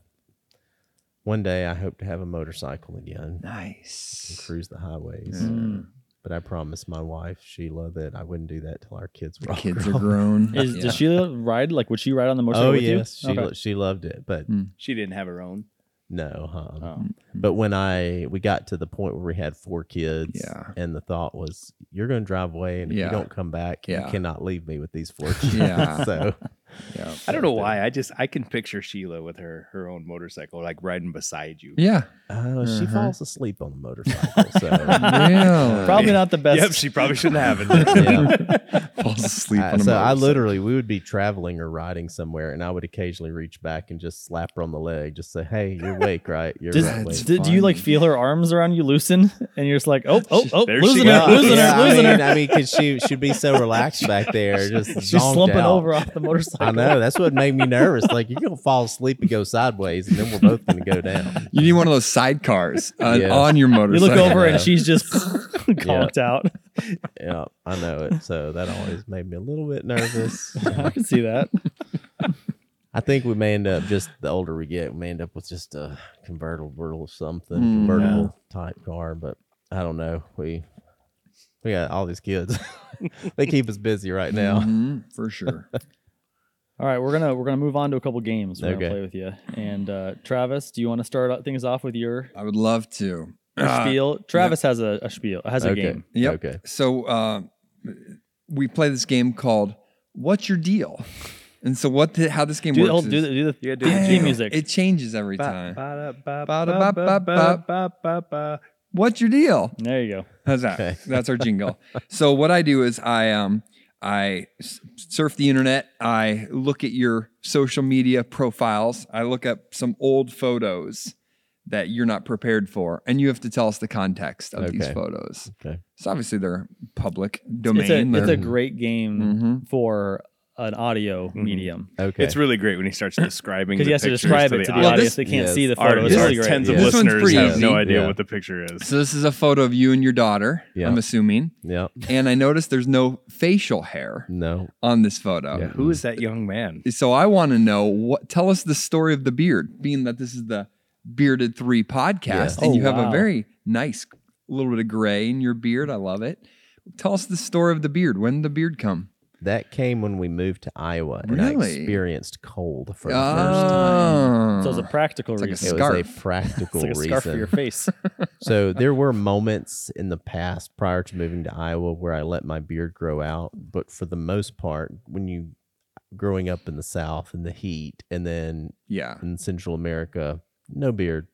One day I hope to have a motorcycle again and Nice. cruise the highways. Mm. But I promised my wife, Sheila, that I wouldn't do that till our kids were The all kids are grown. grown. Is Yeah. does she ride? Like, would she ride on the motorcycle Oh with yes, you? she Okay. lo- she loved it, but She didn't have her own. no, huh? Oh. But when I we got to the point where we had four kids, Yeah. and the thought was, you're going to drive away, and if Yeah. you don't come back, Yeah. you cannot leave me with these four kids. Yeah. so Yeah. I don't know why. I just I can picture Sheila with her her own motorcycle, like riding beside you. Yeah. uh, she Uh-huh. falls asleep on the motorcycle. So Really? Probably not the best. Yep, she probably shouldn't have it. yeah. Falls asleep Uh, on a so I motorcycle. literally we would be traveling or riding somewhere, and I would occasionally reach back and just slap her on the leg, just say, "Hey, you're awake, right? You're Does, awake." That's do, do you like funny. feel her arms around you loosen, and you're just like, oh, oh, oh, There losing she her, goes. losing yeah, her, losing I mean, her. I mean, because she she'd be so relaxed back there, just She's zonked slumping out. over off the motorcycle. I know that's what made me nervous. Like you're gonna fall asleep and go sideways, and then we're both gonna go down. You need one of those sidecars uh, Yeah. on your You motorcycle. look over Yeah. and she's just conked out. Yeah, I know it. So that always made me a little bit nervous. I can see that. I think we may end up just the older we get, we may end up with just a convertible or something, Mm, convertible type car. But I don't know. We we got all these kids. They keep us busy right now. Mhm, for sure. All right, we're gonna we're gonna move on to a couple games we're Okay. gonna play with you. And uh, Travis, do you want to start things off with your, I would love to. your Uh, spiel? Travis has a, a spiel, has a Okay. game. Yep. Okay. So uh, we play this game called "What's Your Deal?" And so what? The, how this game Do, works? hold, do is, the do the, Yeah, do do the the theme jingle. music. It changes every time. Ba-da-ba-ba-ba-ba-ba-ba-ba. What's your deal? There you go. How's that? Okay. That's our jingle. So what I do is I um I s- surf the internet. I look at your social media profiles. I look up some old photos that you're not prepared for, and you have to tell us the context of these Okay. photos. Okay. So obviously they're public domain. It's a, it's a They're- great game Mhm. for an audio Mhm. medium Okay. It's really great when he starts describing because the he has to pictures describe to it to the Well, audience. this- They can't yes. see the Our, photo. It's our really great. tens of Yeah. This one's listeners pretty have no easy. idea Yeah. what the picture is. So this is a photo of you and your daughter, Yeah. I'm assuming. Yeah. And I noticed there's no facial hair No. on this photo. Yeah, who is that young man? So I want to know what. Tell us the story of the beard, being that this is the Bearded Three podcast, Yeah. and Oh, you have a wow. very nice little bit of gray in your beard. I love it. Tell us the story of the beard. When did the beard come? That came when we moved to Iowa and I Really? experienced cold for the first time. Oh, So it's a practical It's like a reason. It scarf. was a practical It's like a reason. scarf for your face. So there were moments in the past prior to moving to Iowa where I let my beard grow out, but for the most part, when you growing up in the South in the heat, and then yeah. in Central America, no beard,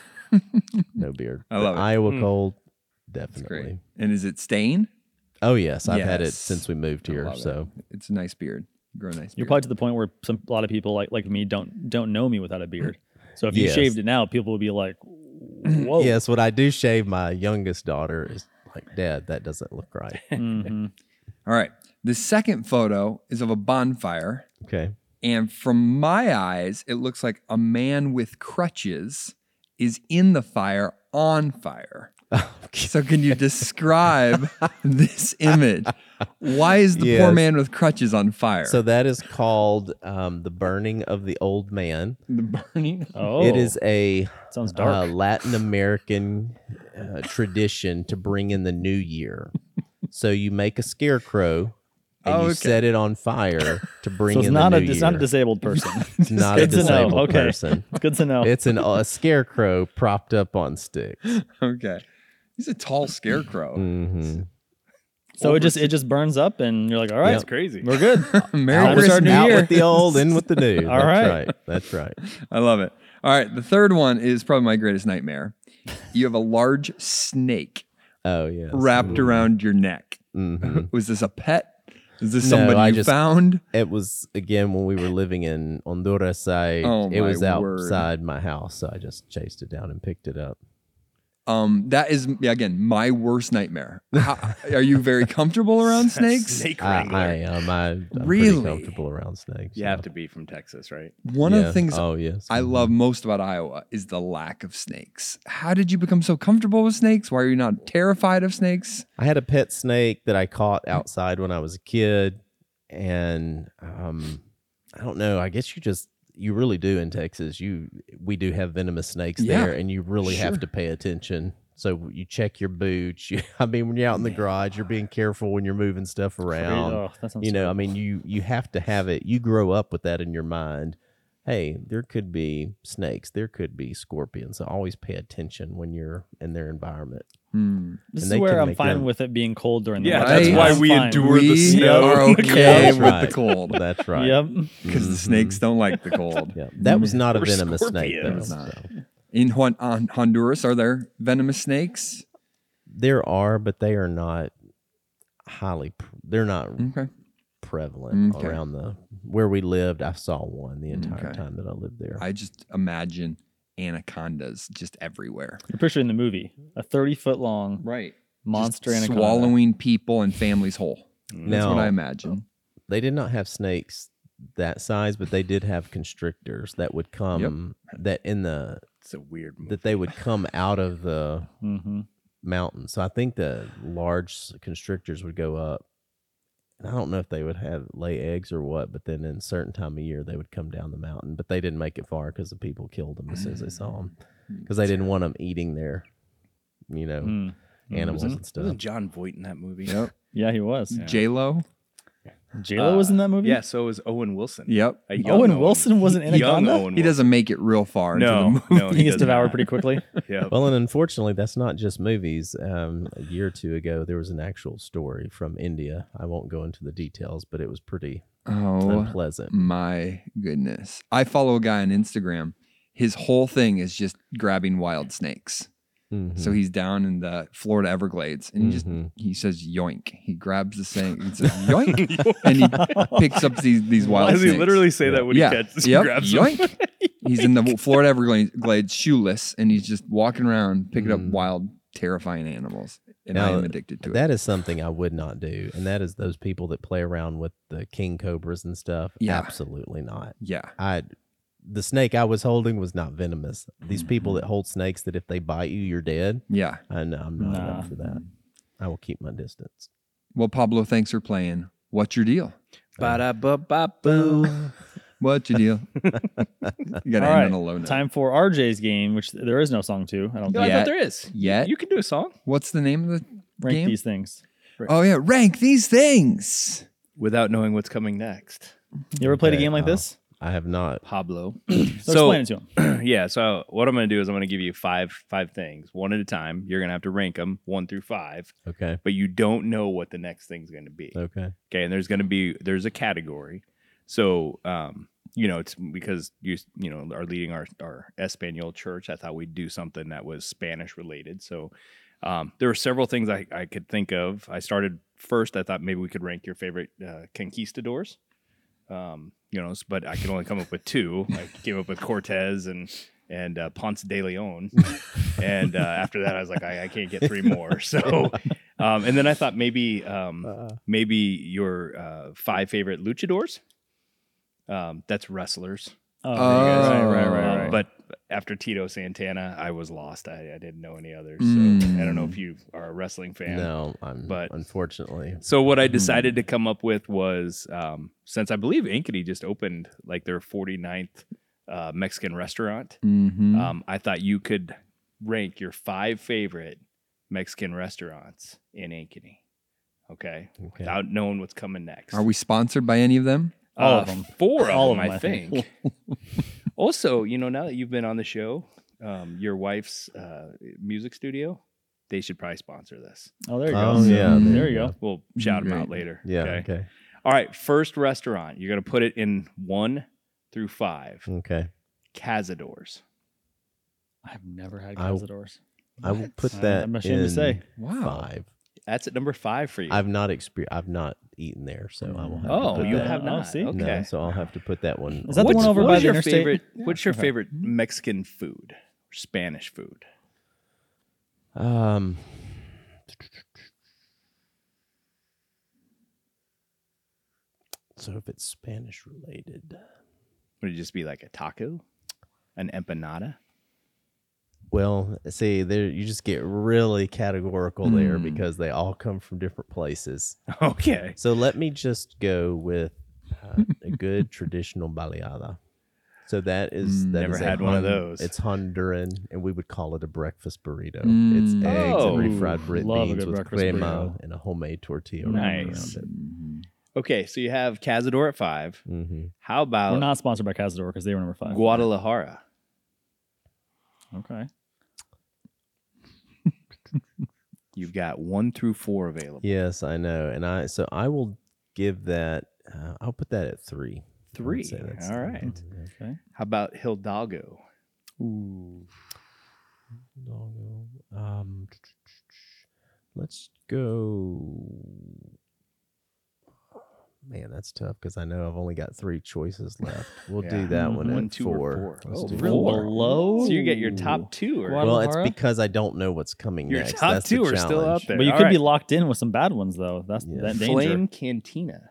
no beard. I love But it. Iowa Mm. cold, That's great. definitely. And is it stain? Oh yes, I've had it Yes. since we moved I here. love it. So It's a nice beard. You grow a nice. You're beard. probably to the point where some a lot of people like like me don't don't know me without a beard. So if you Yes. shaved it now, people would be like, "Whoa!" yes, when I do shave, my youngest daughter is like, "Dad, that doesn't look right." hmm All right. The second photo is of a bonfire. Okay. And from my eyes, it looks like a man with crutches is in the fire on fire. So can you describe this image? Why is the poor Yes. man with crutches on fire? So that is called um, the burning of the old man. the burning. Oh, It is a sounds uh, dark. Latin American uh, tradition to bring in the new year. So you make a scarecrow and Oh, you okay. set it on fire to bring so it's in not the a new it's year. not a disabled person. It's not a Good to know. disabled Okay. person. It's good to know. It's an, a scarecrow propped up on sticks. Okay. He's a tall scarecrow. hmm so it just it just burns up, and you're like, "All right, Yep. That's crazy. we're good." Merry Out with our Christmas. new Out year. with the old, in with the new. All That's right. right. That's right. I love it. All right. The third one is probably my greatest nightmare. You have a large snake Oh, yes. wrapped around your neck. hmm Was this a pet? Is this No, somebody I you just- found? It was, again, when we were living in Honduras, I, Oh, it my was word. outside my house. So I just chased it down and picked it up. Um, that is yeah, again my worst nightmare. How, are you very comfortable around snakes? Snake I, wrangler. I am. I, I'm Really? pretty comfortable around snakes. you yeah. have to be from Texas, right? One of Yeah. the things Oh, yes. I love most about Iowa is the lack of snakes. How did you become so comfortable with snakes? Why are you not terrified of snakes? I had a pet snake that I caught outside when I was a kid, and um, I don't know. I guess you just you really do in Texas. You we do have venomous snakes Yeah, there, and you really sure. have to pay attention. So you check your boots. You, I mean, when you're out in the garage, you're being careful when you're moving stuff around. Oh, that sounds You know, I terrible. mean, you you have to have it. You grow up with that in your mind. Hey, there could be snakes. There could be scorpions. So always pay attention when you're in their environment. Hmm. This and is they where can I'm make fine them- with it being cold during the Yeah, winter. that's I'm why we fine. endure the We snow. are okay That's with right. the cold That's right. Yep. because the Mhm. snakes don't like the cold. Yeah, that was not a Or venomous snake. Though, scorpions. Not. so. In Hon- on Honduras, are there venomous snakes? There are, but they are not highly. Pr- they're not Okay. prevalent Okay. around the where we lived. I saw one the entire Okay. time that I lived there. I just imagine anacondas just everywhere. You're picturing the movie a thirty foot long Right. monster Just anaconda. swallowing people and families whole. That's Now- what I imagine. They did not have snakes that size, but they did have constrictors that would come that in the It's a weird movie. that they would come out of the Mm-hmm. mountain. So I think the large constrictors would go up. And I don't know if they would have lay eggs or what, but then in a certain time of year they would come down the mountain. But they didn't make it far because the people killed them as soon as they saw them because they didn't want them eating their, you know, Mm. animals Wasn't, and stuff. wasn't John Voight in that movie? Yep. Yeah, he was. Yeah. J Lo. J Lo was in that movie. Yeah, so was Owen Wilson. Yep. A young Owen Wilson was an Young anaconda? Owen He doesn't make it real far into the No, movie. no, He gets does devoured not. pretty quickly. Yeah. Well, and unfortunately, that's not just movies. Um, a year or two ago, there was an actual story from India. I won't go into the details, but it was pretty Oh unpleasant. my goodness. I follow a guy on Instagram. His whole thing is just grabbing wild snakes. Mhm. So he's down in the Florida Everglades, and he just Mhm. he says yoink. He grabs the thing, he says yoink, and he picks up these these wild Does he snakes. literally say that when yeah. he catches Yep. grabs them? yoink. He's in the Florida Everglades, shoeless, and he's just walking around picking up Mm. wild, terrifying animals. And I Now, am addicted to That it. is something I would not do, and that is those people that play around with the king cobras and stuff. Yeah. Absolutely not. Yeah. I, the snake I was holding was not venomous. These people Mm-hmm. that hold snakes that if they bite you, you're dead. Yeah. I know I'm not Nah. up for that. I will keep my distance. Well, Pablo, thanks for playing. What's your deal? Ba-da-ba-ba-boo. What's your deal? You got to All right, end on a low note. time for R J's game, which there is no song to. I don't No, think. I Yet. thought there is. Yet. You can do a song. What's the name of the Rank game? these things. Oh yeah, rank these things. Without knowing what's coming next. You ever played a Okay, game like uh, this? I have not. Pablo. So, explain it to him. yeah, so what I'm going to do is I'm going to give you five five things, one at a time. You're going to have to rank them one through five, Okay. but you don't know what the next thing's going to be. Okay. Okay, and there's going to be there's a category. So, um, you know, it's because you you know are leading our our Espanol church. I thought we'd do something that was Spanish related. So, um, there were several things I, I could think of. I started first. I thought maybe we could rank your favorite uh, conquistadors. Um, you know, but I could only come up with two. I came up with Cortez and and uh, Ponce de Leon, and uh, after that, I was like, I, I can't get three more. So, um, and then I thought maybe um, maybe your uh, five favorite luchadors. Um, that's wrestlers. Oh, Oh, right, right, right, Um, right. But after Tito Santana, I was lost. I, I didn't know any others. Mm. So I don't know if you are a wrestling fan. No, I'm. But- unfortunately, So what I decided to come up with was, um, since I believe Ankeny just opened like their forty-ninth uh, Mexican restaurant, Mm-hmm. um, I thought you could rank your five favorite Mexican restaurants in Ankeny. Okay, okay. without knowing what's coming next. Are we sponsored by any of them? All Uh, of them. Four of All them, of them, I I think. think. Also, you know, now that you've been on the show, um, your wife's uh, music studio, they should probably sponsor this. Oh, there you Oh, go. yeah, there, there you you go. We'll shout them out Great. later. Yeah. Okay. All right, first restaurant. You're going to put it in one through five. Okay. Cazadors. I've never had I- Cazadors. I will put Uh, that. I'm ashamed in to say. Wow. Five. That's at number five for you. I've not experienced. I've not eaten there, so I will have oh, to put you that. have Oh, not. see? Okay. No, so I'll have to put that one. Is that the what's, one over what by is the your interstate? favorite? What's your okay. favorite Mexican food? Spanish food? Um. So if it's Spanish related, Would it just be like a taco, an empanada? well, see, there you just get really categorical there Mm. because they all come from different places. Okay. So let me just go with uh, a good traditional baleada. So that is Mm, that never is a had one of Hon- those. It's Honduran, and we would call it a breakfast burrito. Mm. It's eggs Oh. and refried red Love a beans good with breakfast crema burrito. and a homemade tortilla wrapped Nice. around Mm-hmm. Okay, so you have Cazador at five. it. Mm-hmm. How about We're not sponsored by Cazador because they were number five. Guadalajara? Okay. You've got one through four available. Yes, I know, and I so I will give that. Uh, I'll put that at three. I would Three. say that's- All right. Okay. How about Hidalgo? Ooh. Doggo. Um, let's go. Man, that's tough because I know I've only got three choices left. We'll Yeah. do that one Mhm. at One, two, or four. four. Let's Oh, do really? four. Below? So you get your top two. Or Guadalajara? Well, it's because I don't know what's coming Your next. top That's two the are still challenge. up there. But you All could be right. locked in with some bad ones, though. That's Yeah. that danger. Flame Cantina.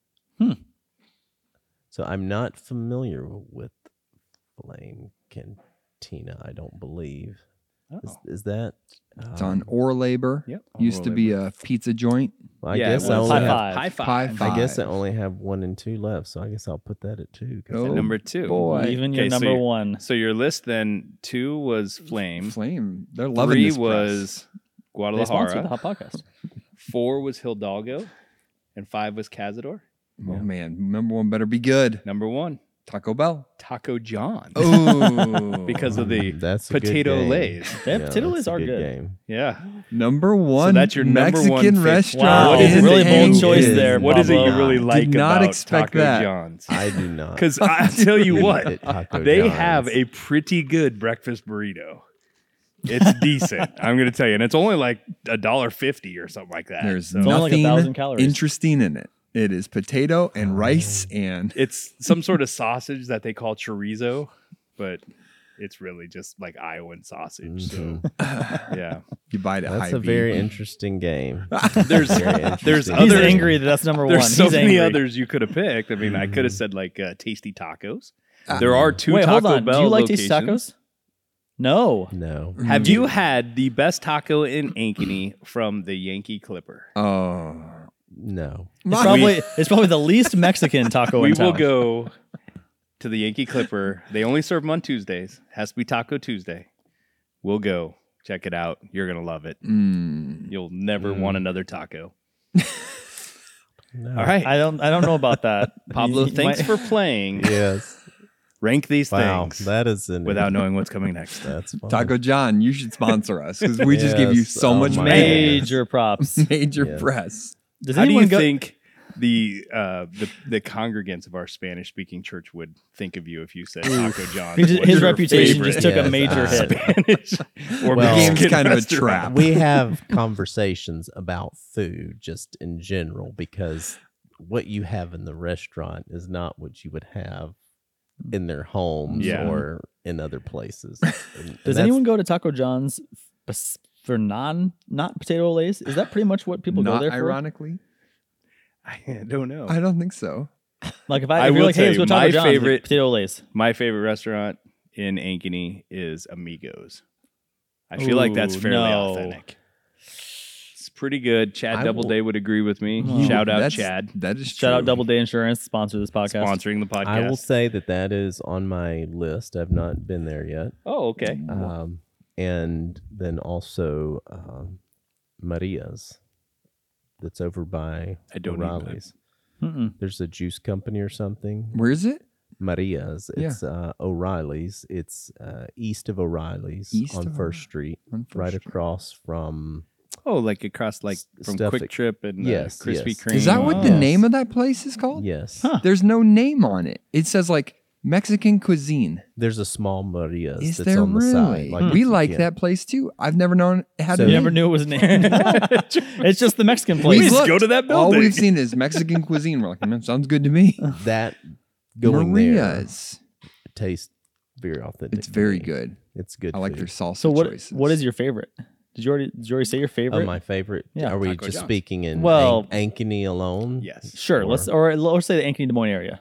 So I'm not familiar with Flame Cantina. I don't believe. Oh. Is, is that? It's on um, Or Labor. Yep. Used to be a pizza joint. well, I Yeah, guess it I was. only High have. five. High five. High I five. guess I only have one and two left, so I guess I'll put that at two. 'cause Oh, At number two. boy. Even your Okay, so number you- one. So your list then two was Flame. Flame. They're loving Three this press. was They sponsored the Guadalajara. Hot Podcast. Four was Hidalgo. And five was Cazador. Oh man, number one better be good. Number one, Taco Bell. Taco John. Oh, Because of the That's a good potato game. lays. They have Yeah, potato that's lays a are good. Game. Yeah. number one. that's your number Mexican one fav- restaurant. Wow, What is in it really bold Ankeny. choice there, What is it you Pablo. really Did like not about expect Taco that. John's? I do not. Because I tell you what, At Taco they John's. have a pretty good breakfast burrito. It's decent. I'm going to tell you. And it's only like a dollar fifty or something like that. There's So only like a nothing thousand calories. interesting in it. It is potato and rice and it's some sort of sausage that they call chorizo, but it's really just like Iowan sausage. So, yeah. you buy it at That's Hy-Vee. a very interesting game. There's Very there's interesting. He's others. angry that that's number There's one. so He's many angry. others you could have picked. I mean, I could have said like uh, Tasty Tacos. Ah. There are two Wait, Taco hold on. Bell Do you like locations. tasty tacos? No. No. Have you had the best taco in Ankeny from the Yankee Clipper? Oh. No. It's probably it's probably the least Mexican taco We in town. will go to the Yankee Clipper. They only serve them on Tuesdays. Has to be Taco Tuesday. We'll go. Check it out. You're going to love it. Mm. You'll never want another taco. No. All right. I don't I don't know about that. Pablo, You- you thanks might- for playing. Yes. Rank these Wow. things That is an without knowing what's coming next. That's fine. Taco John, you should sponsor us because we just give you Yes. so Oh much my major, major props. major Yeah. press. Does How do anyone you go? think the, uh, the the congregants of our Spanish-speaking church would think of you if you said Taco John? His, was his your reputation favorite just took a Yes, major uh, hit. Spanish or Well- The game's Mexican kind of a restaurant? trap. we have conversations about food just in general because what you have in the restaurant is not what you would have in their homes Yeah. or in other places. And- and Does that's- anyone go to Taco John's f- for non not potato lays? Is that pretty much what people Not go there for? ironically, I don't know. I don't think so. Like if I, I if you're will like, hey, tell let's go you, to Taco my John's, like, favorite- potato lays. My favorite restaurant in Ankeny is Amigos. I feel like that's Ooh, fairly no. authentic. It's pretty good. Chad I Doubleday would agree with me. Oh. Shout out That's- Chad, That is Shout out true. Doubleday Insurance, sponsor this podcast. sponsoring the podcast. I will say that that is on my list. I've not been there yet. Oh, okay. Um, and then also um, Maria's that's over by I don't know that. O'Reilly's. Mm-mm. There's a juice company or something. Where is it? Maria's. Yeah. It's uh, O'Reilly's. It's uh, east of O'Reilly's East on of First O'Reilly. Street, On First right Street. across from. Oh, like across like S- from stuff Quick that- Trip and uh, Yes, Krispy yes. Kreme. Is that what the Yes. name of that place is called? Yes. Huh. There's no name on it. It says like Mexican cuisine. There's a small Maria's Is that's there on the really? side. Like we if you like can't- that place too. I've never known it had So- a You name. never knew it was named. It's just the Mexican We place. just looked. go to that All building. we've seen is Mexican cuisine. We're like, mm, sounds good to me. That going there Maria's. tastes very authentic. It's to very me. good. It's good. I like food. their salsa So what? choices. What is your favorite? Did you already? Did you already say your Oh, favorite? my favorite. Yeah, Are we Taco just John's. speaking in Well- An- Ankeny alone? Yes. Sure. Or- Let's or let's say the Ankeny Des Moines area.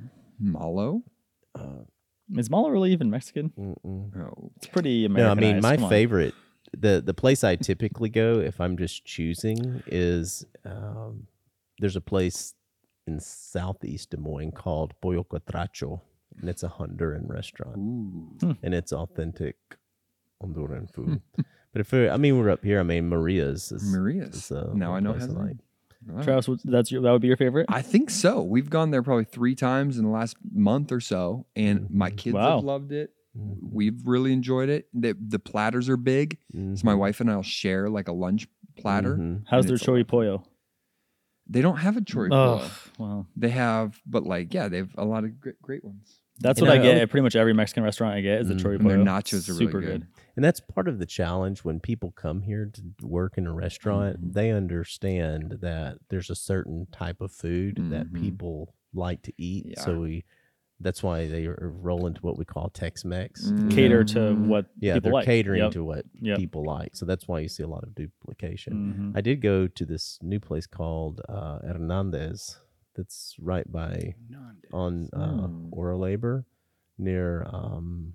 Malo? Uh, Is Malo really even Mexican? mm-mm. No. It's pretty No, I American. mean my favorite. The the place I typically go if I'm just choosing is um, there's a place in southeast Des Moines called Pollo Catracho, and it's a Honduran restaurant, Ooh. and it's authentic Honduran food. But if we're, I mean we're up here, I mean Maria's. Is, Maria's. is, uh, Now one I know place has a like. name. Wow. Travis, would- that's your, that would be your favorite. I think so. We've gone there probably three times in the last month or so, and my kids Wow. have loved it. Mhm. We've really enjoyed it. The, the platters are big, so my Mhm. wife and I'll share like a lunch platter. Mhm. How's and their it's a lot. chori pollo? They don't have a chorizo. Oh, well, They have, but like, yeah, they have a lot of great, great ones. that's You what I know, get at pretty much every Mexican restaurant I get is the Mm. chori And their pollo. nachos are really super good. And that's part of the challenge when people come here to work in a restaurant. Mhm. They understand that there's a certain type of food that Mhm. people like to eat. Yeah. So we, that's why they are roll into what we call Tex-Mex. Mm. Cater to what Yeah, people they're like. catering Yep. to what Yep. people like. So that's why you see a lot of duplication. Mhm. I did go to this new place called uh, Hernandez. That's right by on uh, Hmm. Ora Labor near um,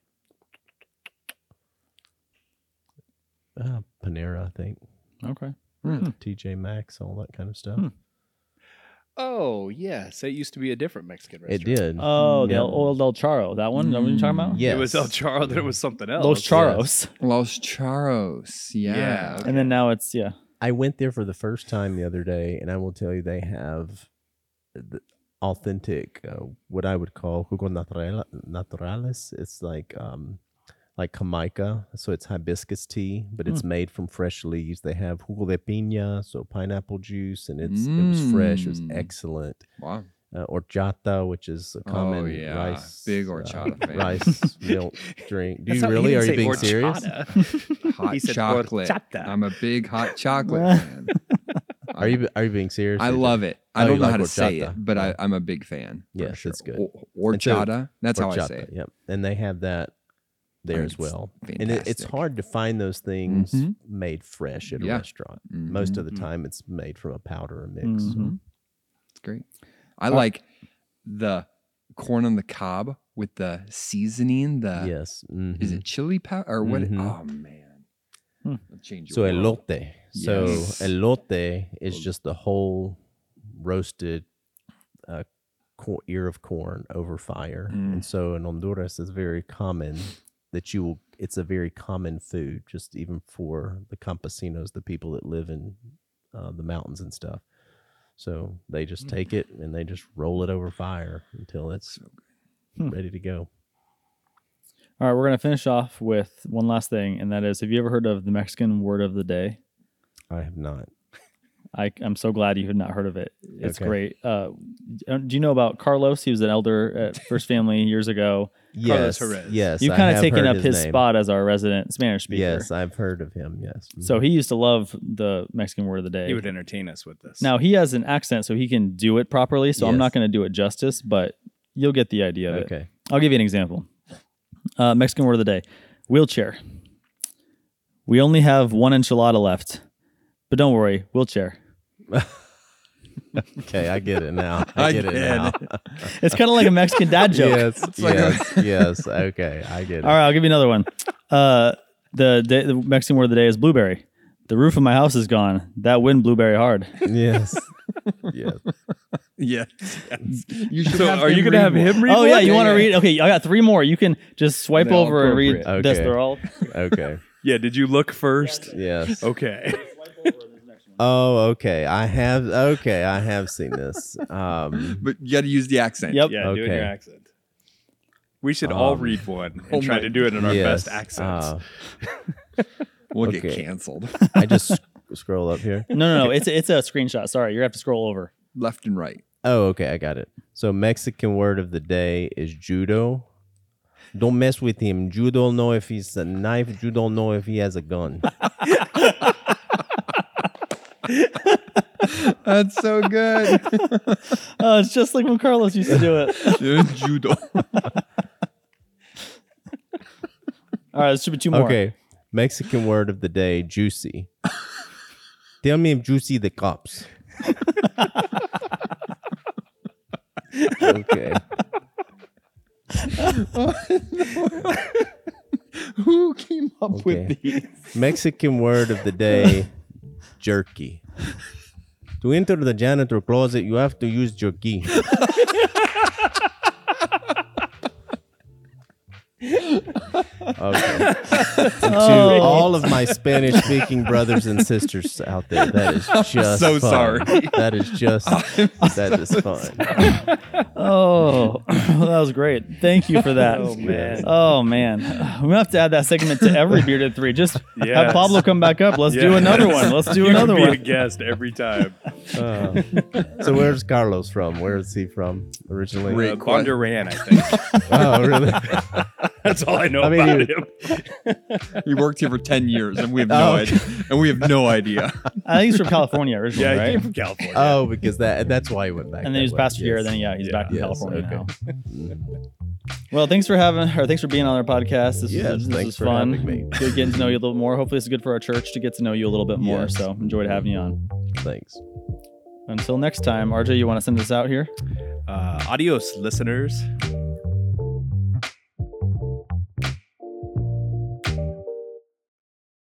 uh, Panera, I think. Okay. T J Maxx, all that kind of stuff. Hmm. Oh, yes. It used to be a different Mexican It restaurant. did. Oh, the Yeah. El, old El Charo. That one? Is that what you're talking about? Yes. It was El Charo, then it was something else. Los Charos. Los Charos. Yeah. Yeah. And then now it's, yeah. I went there for the first time the other day, and I will tell you they have the authentic, uh, what I would call jugo natural, naturales. It's like um, like Jamaica, so it's hibiscus tea, but it's made from fresh leaves. They have jugo de piña, so pineapple juice, and it's it was fresh. It was Mm. excellent. Wow. uh, horchata, which is a common Oh yeah, rice, big uh, horchata fan. rice milk drink. Do That's you not- he really? didn't Are you say being horchata. serious? Hot He said chocolate. horchata. I'm a big hot chocolate fan. Are you Are you being serious? I or love just- it. I Oh, don't you know like how to say horchata. it, but I, Yeah. I'm a big fan. for Yes, sure. it's good. Or- And so- Horchata. That's how I horchata, say it. Yep, and they have that there mean, as it's well. And it, it's fantastic. hard to find those things Mhm. made fresh at a Yeah. restaurant. Most of the Mhm. time, it's made from a powder or mix. Mhm. It's great. I like the corn on the cob with the seasoning. The Yes. is mhm. it chili powder or what? Mhm. Oh man, Hmm. It'll change your So world. elote. So Yes. elote is just the whole roasted uh, cor- ear of corn over fire. Mm. And so in Honduras, it's very common that you will. It's a very common food, just even for the campesinos, the people that live in uh, the mountains and stuff. So they just take it and they just roll it over fire until it's Hmm. ready to go. All right, we're gonna finish off with one last thing, and that is: have you ever heard of the Mexican word of the day? I have not. I, I'm so glad you had not heard of it. It's Okay. great. Uh, do you know about Carlos? He was an elder at First Family years ago. Yes, Jerez. yes. You've I kind of have taken heard up his, name. spot as our resident Spanish speaker. Yes, I've heard of him. Yes. So he used to love the Mexican word of the day. He would entertain us with this. Now he has an accent, so he can do it properly. So I'm Yes. not going to do it justice, but you'll get the idea of it. Okay. I'll give you an example. Uh, Mexican word of the day: wheelchair. We only have one enchilada left, but don't worry, wheelchair. Okay, I get it now. I, I get it get now. It's kind of like a Mexican dad joke. Yes, like a- yes, yes. Okay, I get it. All right, I'll give you another one. Uh, the, day, the Mexican word of the day is blueberry. The roof of my house is gone. That wind blueberry hard. Yes, yes. Yes. You should So have are him you gonna read have one. him read Oh one? yeah, you Yeah, want to yeah. read? Okay, I got three more. You can just swipe They're all over and read appropriate. this. Okay. They're all. Okay. Yeah, did you look first? Yes. Okay. Oh, okay. I have. Okay, I have seen this. Um, But you got to use the accent. Yep. Yeah, do it in your Okay. accent. We should all Um, read one and oh try my- to do it in our yes, best accents. uh, We'll Okay. get canceled. I just sc- scroll up here. No, no, no. It's a, it's a screenshot. Sorry, you have to scroll over. Left and right. Oh, okay, I got it. So Mexican word of the day is judo. Don't mess with him. You don't know if he's a knife. You don't know if he has a gun. That's so good. Oh, it's just like when Carlos used to do it. Judo. All right, this should be two more. Okay. Mexican word of the day, juicy. Tell me if juicy the cops. Okay. Who came up Okay. with these? Mexican word of the day, jerky. To enter the janitor closet, you have to use jerky. Okay. To Oh. all of my Spanish-speaking brothers and sisters out there, that is just so fun. sorry. That is just that is fun. Oh, that was great. Thank you for that. Oh, man. Oh man. We're gonna have to add that segment to every Bearded Three. Just have Yes. Pablo come back up. Let's do Yes. another one. Let's do You another can be a one. guest every time. Uh, so where's Carlos from? Where is he from originally? Great Uh, question. Bondurant, I think. Oh, really? That's all I know I mean, about he him. He worked here for ten years and we have no Oh, idea. And we have no idea. I think he's from California originally, Yeah, he right? came from California. Oh, because that that's why he went back. And then that he was way. pastor here. Yes. Then yeah, he's Yeah. back in Yes, California okay. now. Well, thanks for having, or thanks for being on our podcast. This, Yes, was, this thanks was for fun. having me. Good getting to know you a little more. Hopefully, it's good for our church to get to know you a little bit more. Yes. So enjoyed having you on. Thanks. Until next time, R J, you want to send us out here? Uh, adios, listeners.